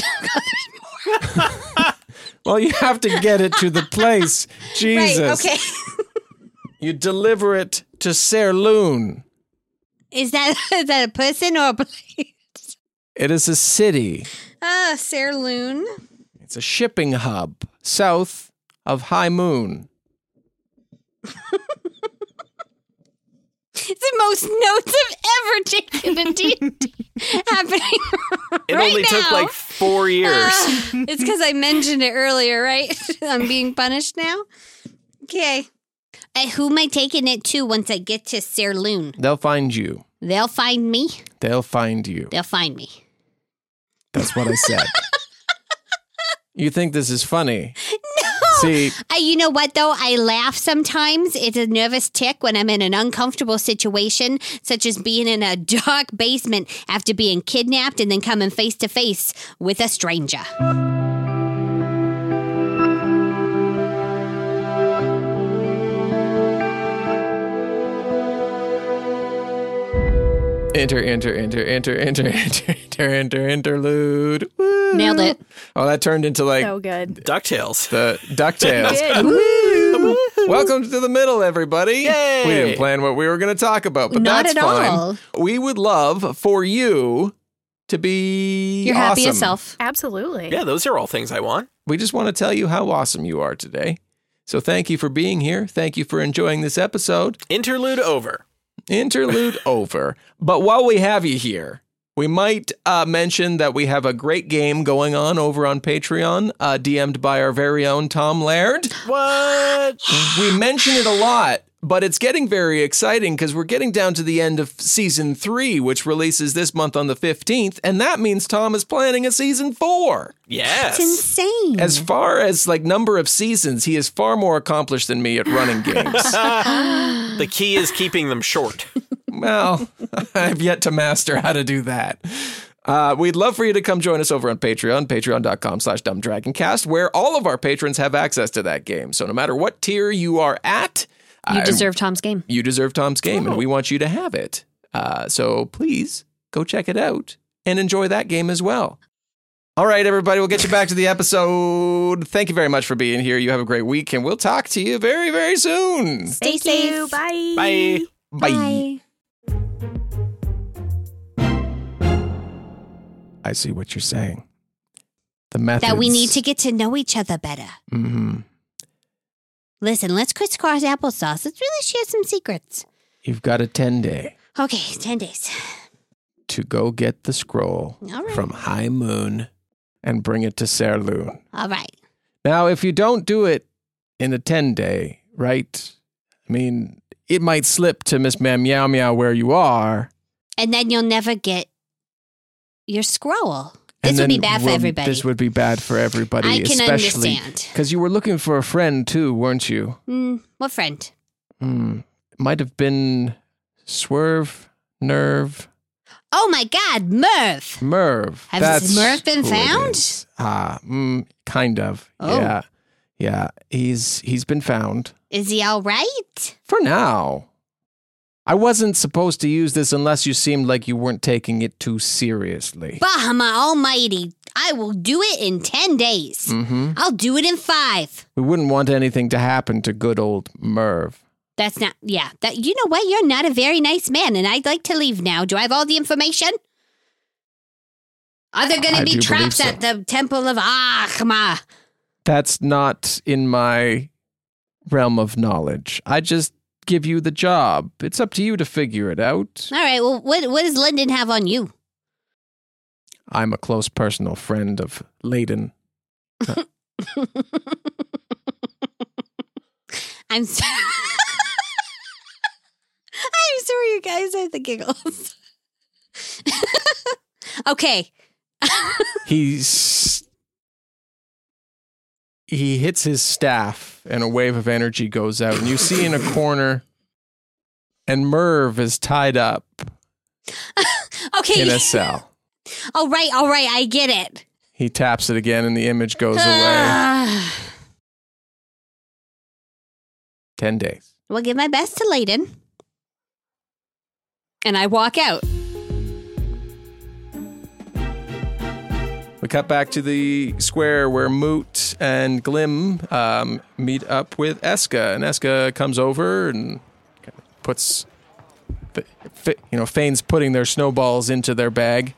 Well, you have to get it to the place. Jesus. Right, okay. You deliver it to Serloon. Is that is that a person or a place? It is a city. Ah, Serloon. It's a shipping hub south of High Moon. It's the most notes I've ever taken in D and D happening It right only now. took like four years. Uh, it's because I mentioned it earlier, right? I'm being punished now. Okay. Uh, who am I taking it to once I get to Serloon? They'll find you. They'll find me. They'll find you. They'll find me. That's what I said. You think this is funny? No. See, I, you know what, though? I laugh sometimes. It's a nervous tick when I'm in an uncomfortable situation, such as being in a dark basement after being kidnapped and then coming face to face with a stranger. enter, enter, enter, enter, enter, enter, enter, enter, interlude. Woo. Nailed it. Oh, that turned into like So good. DuckTales. the DuckTales. Did. Woo. Welcome to the middle, everybody. Yay! We didn't plan what we were going to talk about, but Not that's at fine. all. We would love for you to be Your awesome. happiest self. Absolutely. Yeah, those are all things I want. We just want to tell you how awesome you are today. So thank you for being here. Thank you for enjoying this episode. Interlude over. Interlude over. But while we have you here, we might uh, mention that we have a great game going on over on Patreon, uh, D M'd by our very own Tom Laird. What? We mention it a lot, but it's getting very exciting because we're getting down to the end of season three, which releases this month on the fifteenth, and that means Tom is planning a season four. Yes. It's insane. As far as like number of seasons, he is far more accomplished than me at running games. The key is keeping them short. Well, I've yet to master how to do that. Uh, we'd love for you to come join us over on Patreon, patreon.com slash dumbdragoncast, where all of our patrons have access to that game. So no matter what tier you are at, you I- deserve Tom's game. you deserve Tom's game, and we want you to have it. Uh, so please go check it out and enjoy that game as well. All right, everybody, we'll get you back to the episode. Thank you very much for being here. You have a great week, and we'll talk to you very, very soon. Stay Thank safe. you. Bye. Bye. Bye. I see what you're saying. The methods. That we need to get to know each other better. Mm-hmm. Listen, let's crisscross applesauce. Let's really share some secrets. You've got a ten day Okay, ten days. to go get the scroll All right. from High Moon and bring it to Serloon. All right. Now, if you don't do it in a ten day, right? I mean, it might slip to Miss Ma'am Meow Meow where you are. And then you'll never get your scroll. and This would be then bad for we'll- everybody. This would be bad for everybody, I can especially understand. because you were looking for a friend too, weren't you? Mm, what friend? Hmm. Might have been Swerve, Nerve, Oh my God, Merv. Merv. Has That's Merv been who it found? is. Ah, mm, kind of. Oh. Yeah, yeah. He's he's been found Is he all right? for now. I wasn't supposed to use this unless you seemed like you weren't taking it too seriously. Bahama Almighty, I will do it in ten days. Mm-hmm. I'll do it in five. We wouldn't want anything to happen to good old Merv. That's not, yeah. That You know what? You're not a very nice man, and I'd like to leave now. Do I have all the information? Are there going I to be do traps believe so. at the Temple of Achma? That's not in my realm of knowledge. I just give you the job. It's up to you to figure it out. All right, well, what, what does Lyndon have on you? I'm a close personal friend of Layden. I'm so- I'm sorry, you guys had the giggles. Okay. He's he hits his staff and a wave of energy goes out, and you see in a corner, and Merv is tied up Okay. in a cell. All right, all right, I get it. He taps it again and the image goes away. Ah. Ten days. We'll give my best to Layden. And I walk out. We cut back to the square where Moot and Glim um, meet up with Eska, and Eska comes over and kind of puts, you know, feigns putting their snowballs into their bag,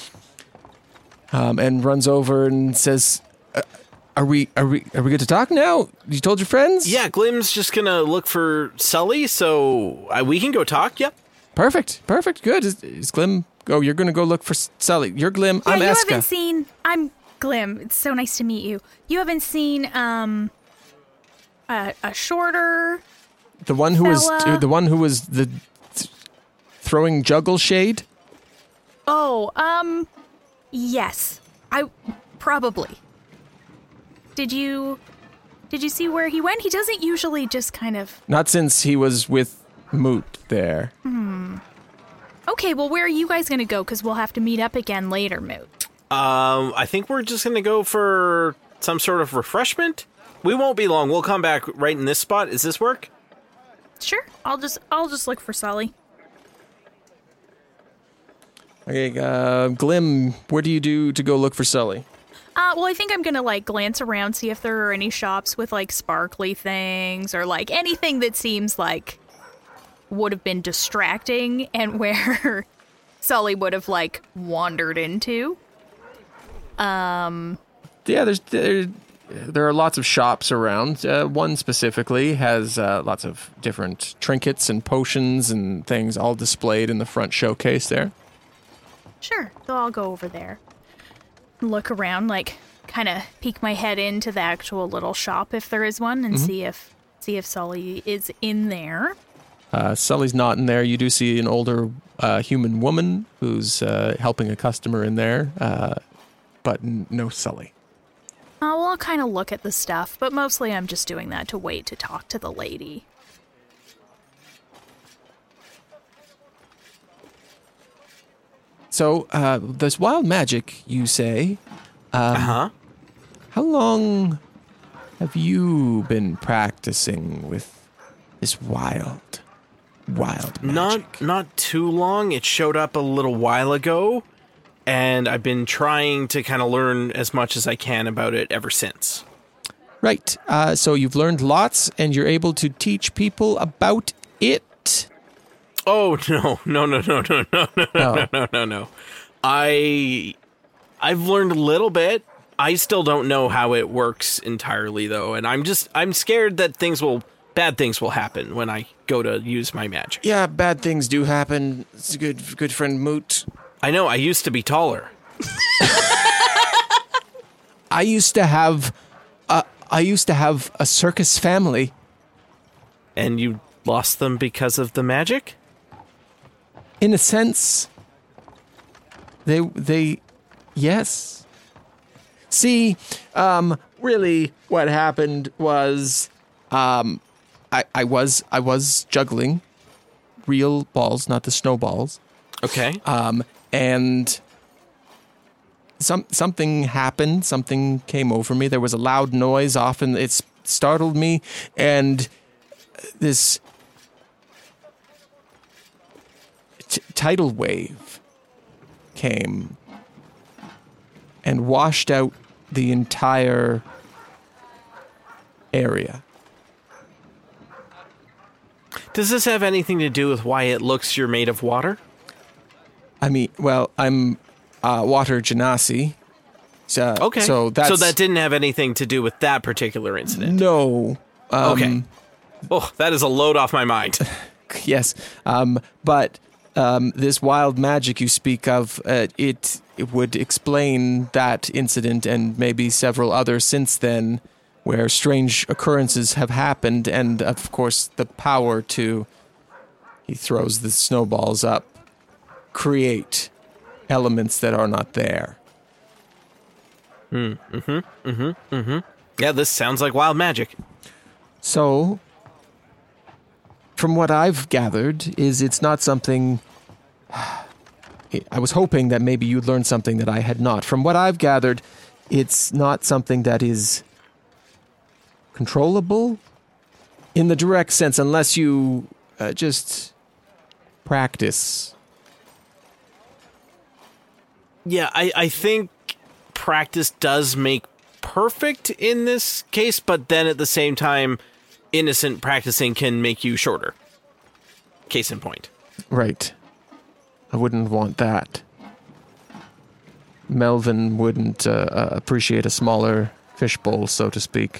um, and runs over and says, uh, "Are we, are we, are we good to talk now? You told your friends? Yeah, Glim's just gonna look for Sully, so uh, we can go talk. Yep. Perfect, perfect, good. Is, is Glim? Oh, you're gonna go look for Sully. You're Glim. Yeah, I'm you Eska. haven't seen. I'm Glim. It's so nice to meet you. You haven't seen um a, a shorter. The one who was Fella. the one who was the th- throwing juggle shade. Oh, um, yes. I probably. Did you did you see where he went? He doesn't usually just kind of. Not since he was with Moot there. Okay, well, where are you guys gonna go? Because we'll have to meet up again later, Moot. Um, I think we're just gonna go for some sort of refreshment. We won't be long. We'll come back right in this spot. Does this work? Sure. I'll just I'll just look for Sully. Okay, uh, Glim, what do you do to go look for Sully? Uh, well, I think I'm going to, like, glance around, see if there are any shops with, like, sparkly things or, like, anything that seems like would have been distracting and where Sully would have, like, wandered into. Um, Yeah, there's there, there are lots of shops around. Uh, one specifically has uh, lots of different trinkets and potions and things all displayed in the front showcase there. Sure, so I'll go over there. Look around, like, kind of peek my head into the actual little shop if there is one, and mm-hmm. see if see if Sully is in there. Uh, Sully's not in there. You do see an older uh, human woman who's uh, helping a customer in there, uh, but n- no Sully. Uh, well, I'll kind of look at the stuff, but mostly I'm just doing that to wait to talk to the lady. So, uh, this wild magic, you say. Um, uh-huh. How long have you been practicing with this wild, wild magic? Not, not too long. It showed up a little while ago, and I've been trying to kind of learn as much as I can about it ever since. Right. Uh, so you've learned lots, and you're able to teach people about it. Oh, no, no, no, no, no, no, no, Oh. no, no, no, no. I, I've learned a little bit. I still don't know how it works entirely, though, and I'm just, I'm scared that things will, bad things will happen when I go to use my magic. Yeah, bad things do happen. It's a good, good friend Moot. I know, I used to be taller. I used to have, uh, I used to have a circus family. And you lost them because of the magic? In a sense, they, they, yes. See, um, really, what happened was, um, I, I was, I was juggling real balls, not the snowballs. Okay. Um, and some something happened. Something came over me. There was a loud noise. Often it startled me, and this t- tidal wave came and washed out the entire area. Does this have anything to do with why it looks you're made of water? I mean, well, I'm uh, water genasi. So, Okay. So, that's, so that didn't have anything to do with that particular incident? No. Um, Okay. Oh, that is a load off my mind. Yes. Um, but um, this wild magic you speak of, uh, it, it would explain that incident and maybe several others since then where strange occurrences have happened. And, of course, the power to, he throws the snowballs up, create elements that are not there. Mm, mm-hmm, mm-hmm, mm-hmm. Yeah, this sounds like wild magic. So, from what I've gathered, is it's not something... I was hoping that maybe you'd learn something that I had not. From what I've gathered, it's not something that is controllable in the direct sense, unless you uh, just practice. Yeah, I, I think practice does make perfect in this case, but then at the same time, innocent practicing can make you shorter. Case in point. Right. I wouldn't want that. Melvin wouldn't uh, uh, appreciate a smaller fishbowl, so to speak.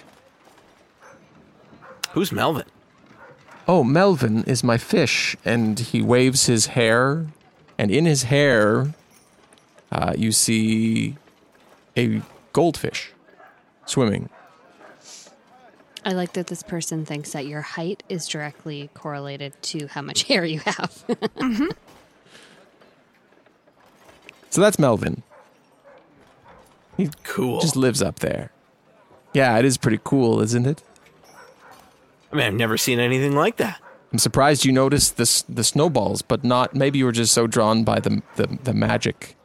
Who's Melvin? Oh, Melvin is my fish, and he waves his hair, and in his hair, uh, you see a goldfish swimming. I like that this person thinks that your height is directly correlated to how much hair you have. Mm-hmm. So that's Melvin. He Cool. just lives up there. Yeah, it is pretty cool, isn't it? I mean, I've never seen anything like that. I'm surprised you noticed the s- the snowballs, but not. Maybe you were just so drawn by the the, the magic.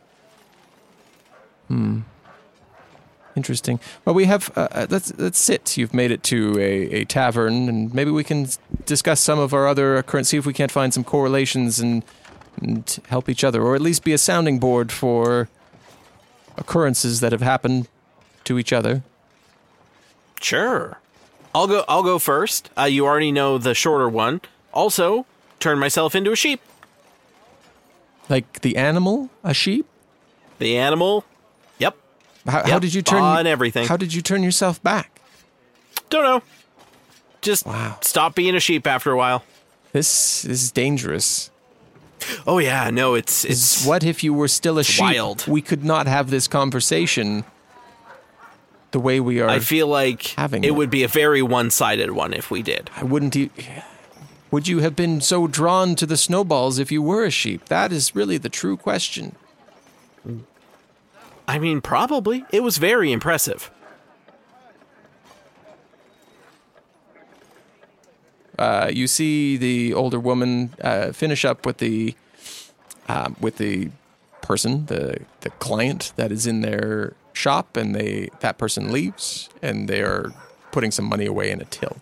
Hmm. Interesting. Well, we have. Uh, uh, let's let's sit. You've made it to a, a tavern, and maybe we can s- discuss some of our other current. See if we can't find some correlations and and help each other, or at least be a sounding board for occurrences that have happened to each other. Sure. I'll go I'll go first. Uh, you already know the shorter one. Also, turn myself into a sheep. Like the animal, a sheep? The animal? Yep. How, yep. how did you turn on everything? How did you turn yourself back? Don't know. Just wow. Stop being a sheep after a while. This is dangerous. Oh yeah, no, it's it's what if you were still a sheep? Wild. We could not have this conversation the way we are. I feel like having it, it would be a very one-sided one if we did. I wouldn't. E- would you have been so drawn to the snowballs if you were a sheep? That is really the true question. I mean, probably. It was very impressive. Uh, you see the older woman uh, finish up with the um, with the person, the the client that is in their shop, and they that person leaves, and they are putting some money away in a till.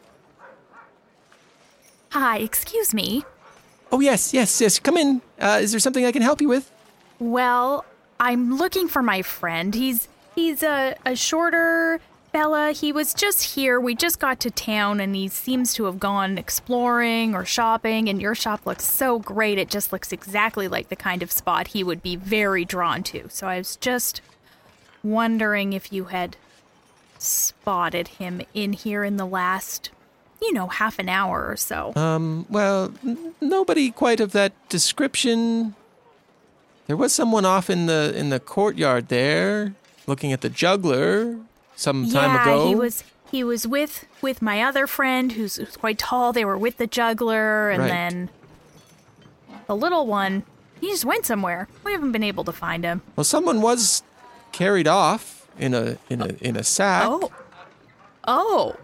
Hi, excuse me. Oh yes, yes, yes. Come in. Uh, is there something I can help you with? Well, I'm looking for my friend. He's he's a, a shorter fella. He was just here. We just got to town, and he seems to have gone exploring or shopping, and your shop looks so great. It just looks exactly like the kind of spot he would be very drawn to. So I was just wondering if you had spotted him in here in the last, you know, half an hour or so. Um, well, n- nobody quite of that description. There was someone off in the in the courtyard there, looking at the juggler some time yeah, ago. he was he was with with my other friend who's, who's quite tall. They were with the juggler, and Right. then the little one, he just went somewhere. We haven't been able to find him. Well, someone was carried off in a in a in a sack. Oh. Oh.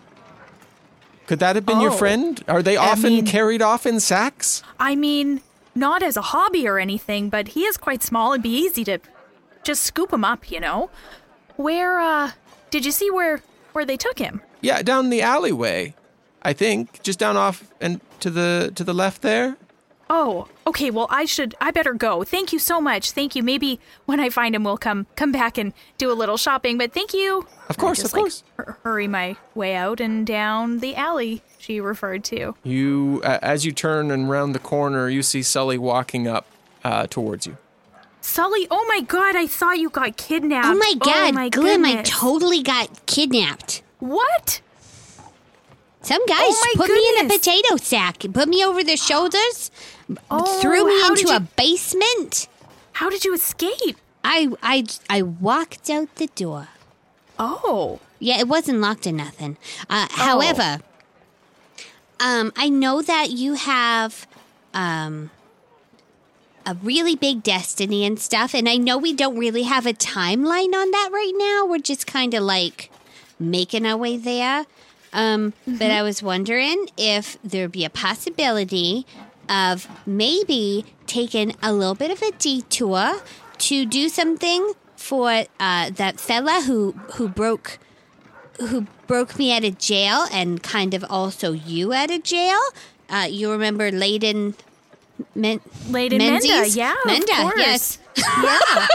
Could that have been your Oh. friend? Are they I often mean- carried off in sacks? I mean, not as a hobby or anything, but he is quite small. It'd be easy to just scoop him up, you know? Where, uh, did you see where, where they took him? Yeah, down the alleyway, I think, just down off and to the to the left there. Oh, okay, well, I should, I better go. Thank you so much. Thank you. Maybe when I find him, we'll come, come back and do a little shopping, but thank you. Of course, I just, of course. Like, hur- hurry my way out and down the alley she referred to. You, uh, as you turn and round the corner, you see Sully walking up uh, towards you. Sully, oh my god, I thought you got kidnapped. Oh my god, my Glim, I goodness. totally got kidnapped. What? Some guys Oh my put me in a goodness. potato sack, put me over their shoulders, Oh, threw me how into did you- a basement. How did you escape? I, I, I walked out the door. Oh. Yeah, it wasn't locked or nothing. Uh, However, um, I know that you have um, a really big destiny and stuff, and I know we don't really have a timeline on that right now. We're just kind of like making our way there. Um, But I was wondering if there'd be a possibility of maybe taking a little bit of a detour to do something for uh, that fella who who broke who broke me out of jail, and kind of also you out of jail. Uh, you remember Layden Men- Layden Menzies? Menda, yeah, of Menda, course. yes. Yeah.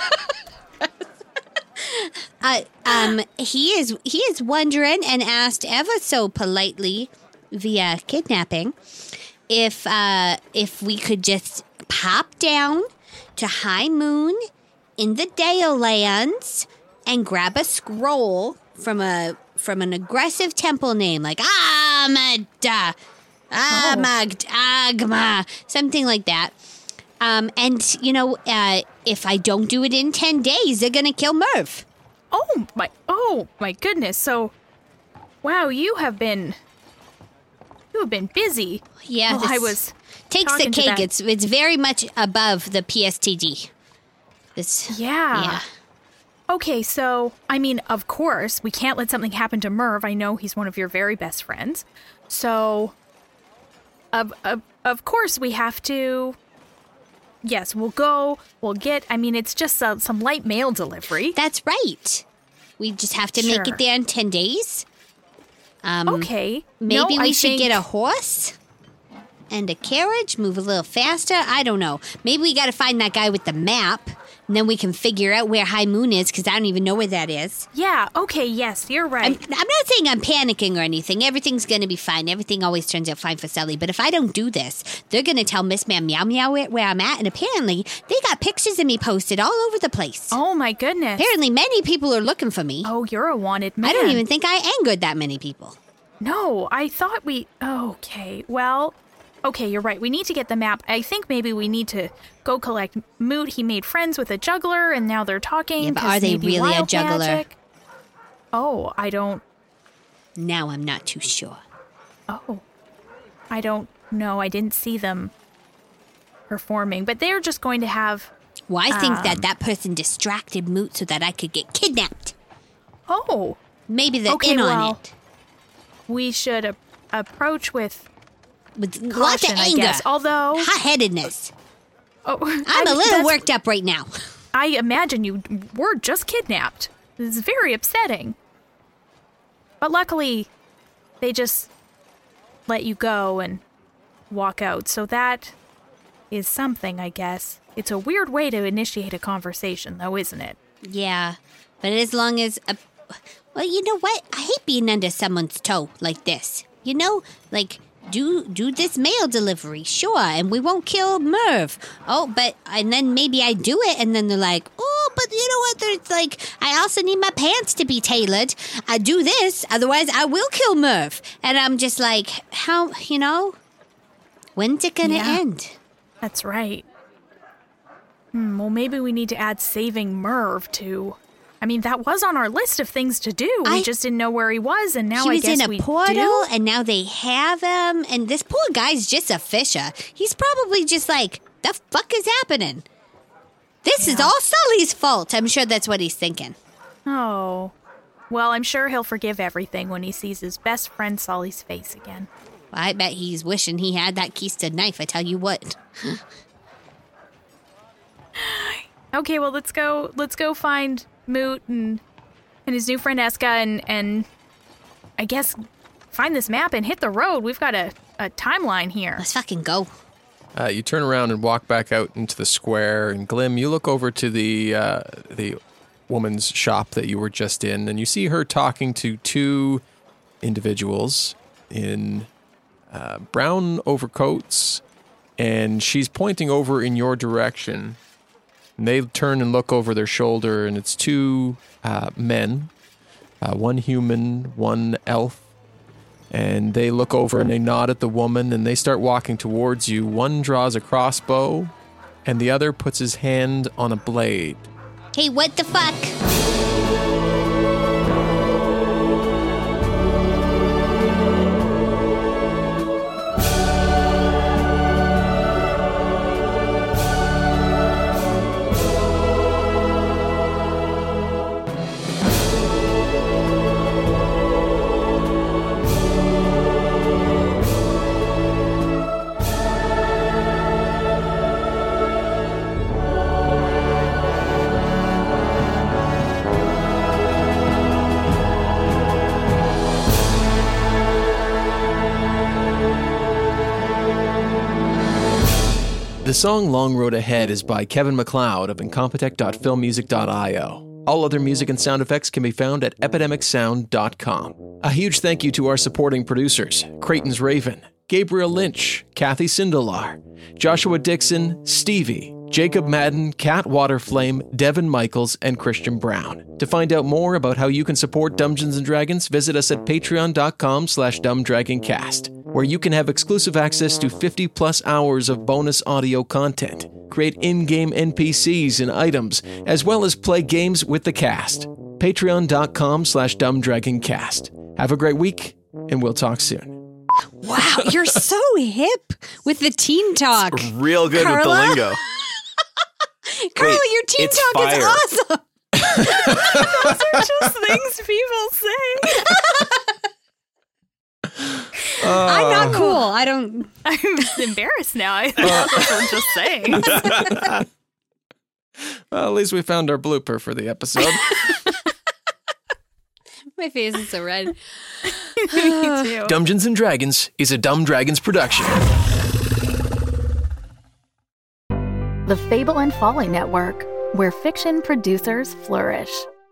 Uh, um, he is he is wondering and asked ever so politely via kidnapping if uh, if we could just pop down to High Moon in the Dale Lands and grab a scroll from a from an aggressive temple name like Amada, Amagd, Agma, something like that. Um, and you know, uh, if I don't do it in ten days, they're gonna kill Merv. Oh my oh my goodness. So wow, you have been you have been busy. Yeah, Well, I this was takes the talking to cake. that- It's it's very much above the P S T D. This Yeah. yeah. Okay, so I mean, of course, we can't let something happen to Merv. I know he's one of your very best friends. So of of of course we have to Yes, we'll go. We'll get I mean, it's just uh, some light mail delivery. That's right. We just have to make Sure. it there in ten days. Um, Okay. Maybe No, we I should think- get a horse and a carriage, move a little faster. I don't know. Maybe we got to find that guy with the map And then we can figure out where High Moon is, because I don't even know where that is. Yeah, okay, yes, you're right. I'm, I'm not saying I'm panicking or anything. Everything's going to be fine. Everything always turns out fine for Sully. But if I don't do this, they're going to tell Miss Ma'am Meow Meow where, where I'm at. And apparently, they got pictures of me posted all over the place. Oh, my goodness. Apparently, many people are looking for me. Oh, you're a wanted man. I don't even think I angered that many people. No, I thought we... Okay, well... Okay, you're right. We need to get the map. I think maybe we need to go collect Moot. He made friends with a juggler, and now they're talking. Yeah, but are they maybe really a wild juggler? Magic. Oh, I don't... Now I'm not too sure. Oh. I don't know. I didn't see them performing. But they're just going to have... Well, I think um, that that person distracted Moot so that I could get kidnapped. Oh. Maybe they're Okay, in on well, it. We should a- approach with... With Caution, lots of I anger. guess. Although... Hot-headedness. Oh, I'm I a mean, little that's- worked up right now. I imagine you were just kidnapped. This is very upsetting. But luckily, they just let you go and walk out. So that is something, I guess. It's a weird way to initiate a conversation, though, isn't it? Yeah, but as long as... A, well, you know what? I hate being under someone's toe like this. You know, like... Do do this mail delivery, sure, and we won't kill Merv. Oh, but, and then maybe I do it, and then they're like, oh, but you know what, there's like, I also need my pants to be tailored. I do this, otherwise I will kill Merv. And I'm just like, how, you know, when's it gonna Yeah. end? That's right. Hmm, well, maybe we need to add saving Merv to... I mean, that was on our list of things to do. We I- just didn't know where he was, and now he I was guess in a we portal, do. and now they have him, and this poor guy's just a fisher. He's probably just like, the fuck is happening? This is all Sully's fault. I'm sure that's what he's thinking. Oh. Well, I'm sure he'll forgive everything when he sees his best friend Sully's face again. I bet he's wishing he had that keystone knife, I tell you what. Okay, well, let's go let's go find Moot and and his new friend Eska and and I guess find this map and hit the road. We've got a, a timeline here. Let's fucking go. Uh, you turn around and walk back out into the square, and Glim, you look over to the uh, the woman's shop that you were just in, and you see her talking to two individuals in uh, brown overcoats, and she's pointing over in your direction. And they turn and look over their shoulder, and it's two uh, men, uh, one human, one elf. And they look over and they nod at the woman, and they start walking towards you. One draws a crossbow, and the other puts his hand on a blade. Hey, what the fuck? The song Long Road Ahead is by Kevin MacLeod of incompetech dot film music dot io. All other music and sound effects can be found at epidemic sound dot com. A huge thank you to our supporting producers, Creighton's Raven, Gabriel Lynch, Kathy Sindelar, Joshua Dixon, Stevie, Jacob Madden, Kat Waterflame, Devin Michaels, and Christian Brown. To find out more about how you can support Dungeons and Dragons, visit us at patreon dot com slash dumbdragoncast, where you can have exclusive access to fifty plus hours of bonus audio content, create in-game N P Cs and items, as well as play games with the cast. patreon dot com slash dumbdragoncast. Have a great week, and we'll talk soon. Wow, you're so hip with the teen talk. Real good with the Carla? lingo. Carla, Wait, your teen it's talk fire. is awesome. Those are just things people say. I'm not cool. I don't. I'm embarrassed now. I thought those were just saying. Well, at least we found our blooper for the episode. My face is so red. Me too. Dungeons and Dragons is a Dumb Dragons production. The Fable and Folly Network, where fiction producers flourish.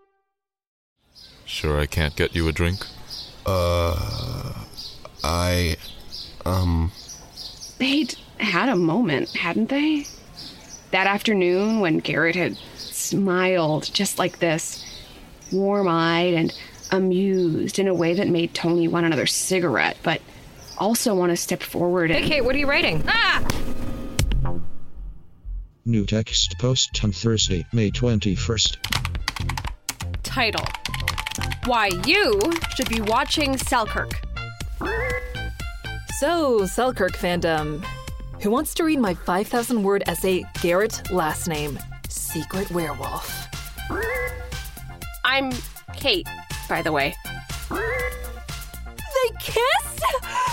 Sure I can't get you a drink? Uh, I, um... They'd had a moment, hadn't they? That afternoon when Garrett had smiled just like this, warm-eyed and amused in a way that made Tony want another cigarette, but also want to step forward and... Hey, Kate, what are you writing? Ah! New text post on Thursday, May twenty-first. Title: Why You Should Be Watching Selkirk. So, Selkirk fandom. Who wants to read my five thousand word essay, Garrett last name, Secret Werewolf? I'm Kate, by the way. They kissed?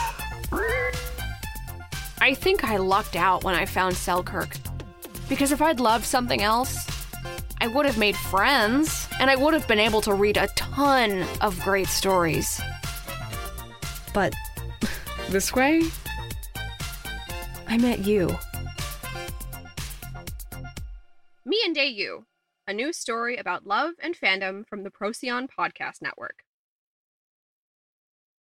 I think I lucked out when I found Selkirk. Because if I'd loved something else, I would have made friends, and I would have been able to read a ton of great stories. But this way, I met you. Me and Day You, a new story about love and fandom from the Procyon Podcast Network.